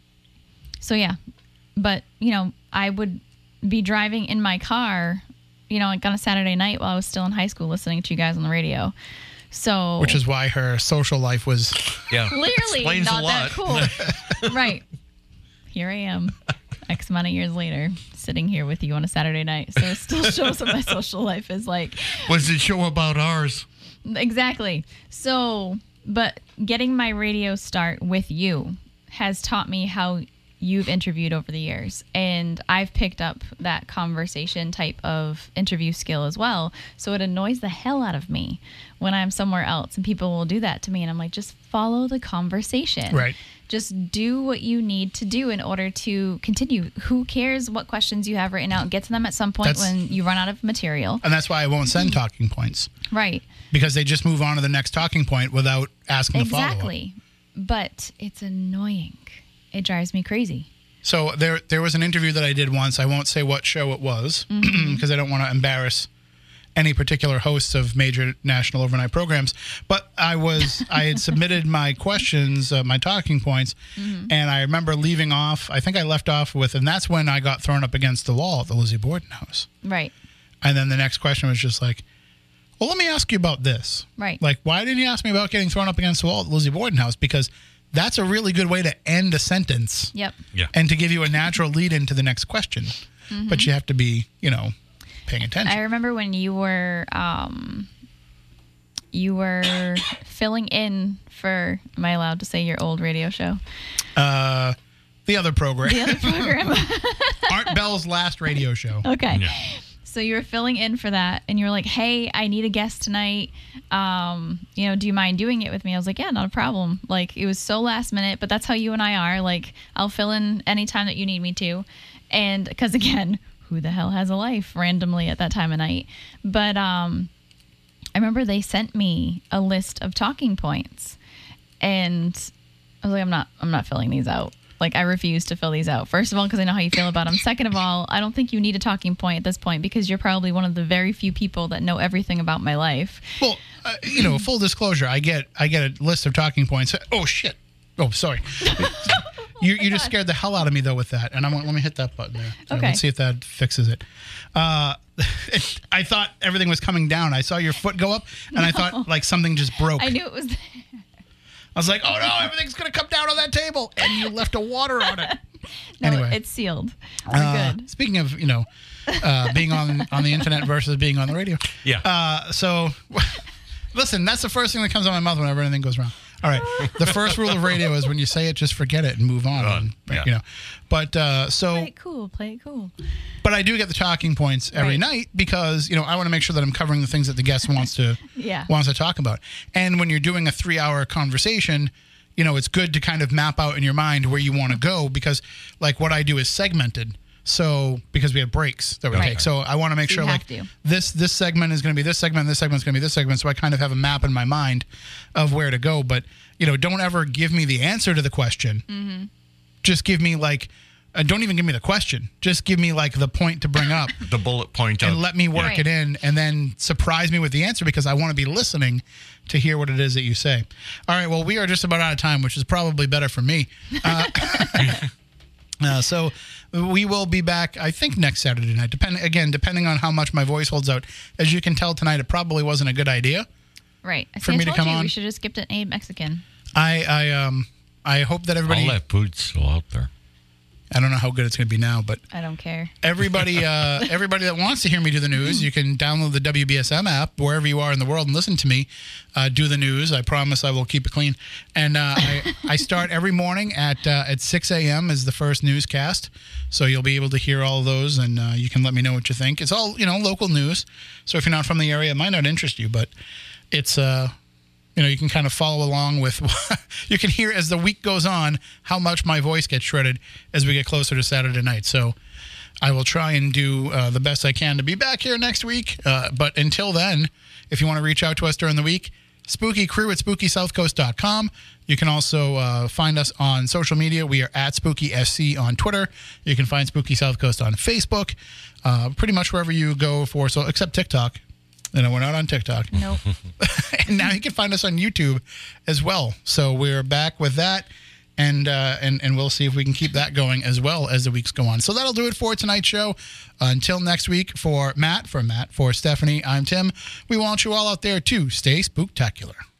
so yeah, but you know, I would be driving in my car, you know, like on a Saturday night while I was still in high school, listening to you guys on the radio. So, Which is why her social life was. Yeah. clearly Explains not a lot. that cool. Right. Here I am, X amount of years later, sitting here with you on a Saturday night. So it still shows what my social life is like. What does it show about ours? Exactly. So, but getting my radio start with you has taught me how you've interviewed over the years. And I've picked up that conversation type of interview skill as well. So it annoys the hell out of me when I'm somewhere else and people will do that to me. And I'm like, just follow the conversation. Right. Just do what you need to do in order to continue. Who cares what questions you have written out? Get to them at some point That's- when you run out of material. And that's why I won't send talking points. Right. Because they just move on to the next talking point without asking the follow-up. Exactly. But it's annoying. It drives me crazy. So there there was an interview that I did once. I won't say what show it was because Mm-hmm. I don't want to embarrass any particular hosts of major national overnight programs. But I was I had submitted my questions, uh, my talking points, Mm-hmm. and I remember leaving off. I think I left off with, and that's when I got thrown up against the wall at the Lizzie Borden house. Right. And then the next question was just like, well, let me ask you about this. Right. Like, why didn't you ask me about getting thrown up against the wall at the Lizzie Borden house? Because that's a really good way to end a sentence. Yep. Yeah. And to give you a natural lead into the next question. Mm-hmm. But you have to be, you know, paying attention. I remember when you were um, you were filling in for. Am I allowed to say your old radio show? uh, The other program. The other program. Art Bell's last radio show. Okay. Yeah. So you were filling in for that, and you were like, "Hey, I need a guest tonight. Um, you know, do you mind doing it with me?" I was like, "Yeah, not a problem." Like, it was so last minute, but that's how you and I are. Like, I'll fill in anytime that you need me to, and because again, who the hell has a life randomly at that time of night? But um, I remember they sent me a list of talking points, and I was like, "I'm not, I'm not filling these out." Like, I refuse to fill these out. First of all, because I know how you feel about them. Second of all, I don't think you need a talking point at this point because you're probably one of the very few people that know everything about my life. Well, uh, you know, full disclosure, I get I get a list of talking points. Oh shit! Oh, sorry. you you just scared the hell out of me though with that, and I want let me hit that button there. So Okay. Let's see if that fixes it. Uh, it. I thought everything was coming down. I saw your foot go up, and I thought like something just broke. I knew it was there. I was like, oh no, everything's gonna come down on that table, and you left a water on it. No, Anyway. it's sealed. We're Uh, good. Speaking of, you know, uh, being on on the internet versus being on the radio. Yeah. Uh, so, listen, that's the first thing that comes out of my mouth whenever anything goes wrong. All right. The first rule of radio is when you say it, just forget it and move on. Move on, and, yeah. You know, but uh, so, Play it cool. Play it cool. but I do get the talking points every Right. night because you know I want to make sure that I'm covering the things that the guest wants to Yeah. wants to talk about. And when you're doing a three hour conversation, you know, it's good to kind of map out in your mind where you want to go because, like, what I do is segmented. So because we have breaks that we Right. take, so I want to make So sure you like have to. this this segment is going to be this segment, this segment is going to be this segment. So I kind of have a map in my mind of where to go. But you know, don't ever give me the answer to the question. Mm-hmm. Just give me like, uh, don't even give me the question. Just give me like the point to bring up. The bullet point And of let me work Right. it in and then surprise me with the answer because I want to be listening to hear what it is that you say. All right, well, we are just about out of time, which is probably better for me. Uh, uh, so we will be back, I think, next Saturday night. Depend, again, depending on how much my voice holds out. As you can tell tonight, it probably wasn't a good idea. Right. I For see, me I to told come you on? we should have skipped an A Mexican. I, I, um, I hope that everybody... all that food's still out there. I don't know how good it's going to be now, but I don't care. everybody uh, everybody that wants to hear me do the news, you can download the W B S M app wherever you are in the world and listen to me uh, do the news. I promise I will keep it clean. And uh, I, I start every morning at uh, at six a.m. is the first newscast. So you'll be able to hear all of those, and uh, you can let me know what you think. It's all, you know, local news. So if you're not from the area, it might not interest you, but it's... Uh, You know, you can kind of follow along with, you can hear as the week goes on how much my voice gets shredded as we get closer to Saturday night. So I will try and do uh, the best I can to be back here next week. Uh, but until then, if you want to reach out to us during the week, spooky crew at spooky south coast dot com. You can also uh, find us on social media. We are at Spooky S C on Twitter. You can find Spooky South Coast on Facebook. Uh, pretty much wherever you go for, so except TikTok. You know, we're not on TikTok. Nope. And now you can find us on YouTube as well. So we're back with that, and uh, and and we'll see if we can keep that going as well as the weeks go on. So that'll do it for tonight's show. Uh, until next week, for Matt, for Matt, for Stephanie, I'm Tim. We want you all out there to stay spooktacular.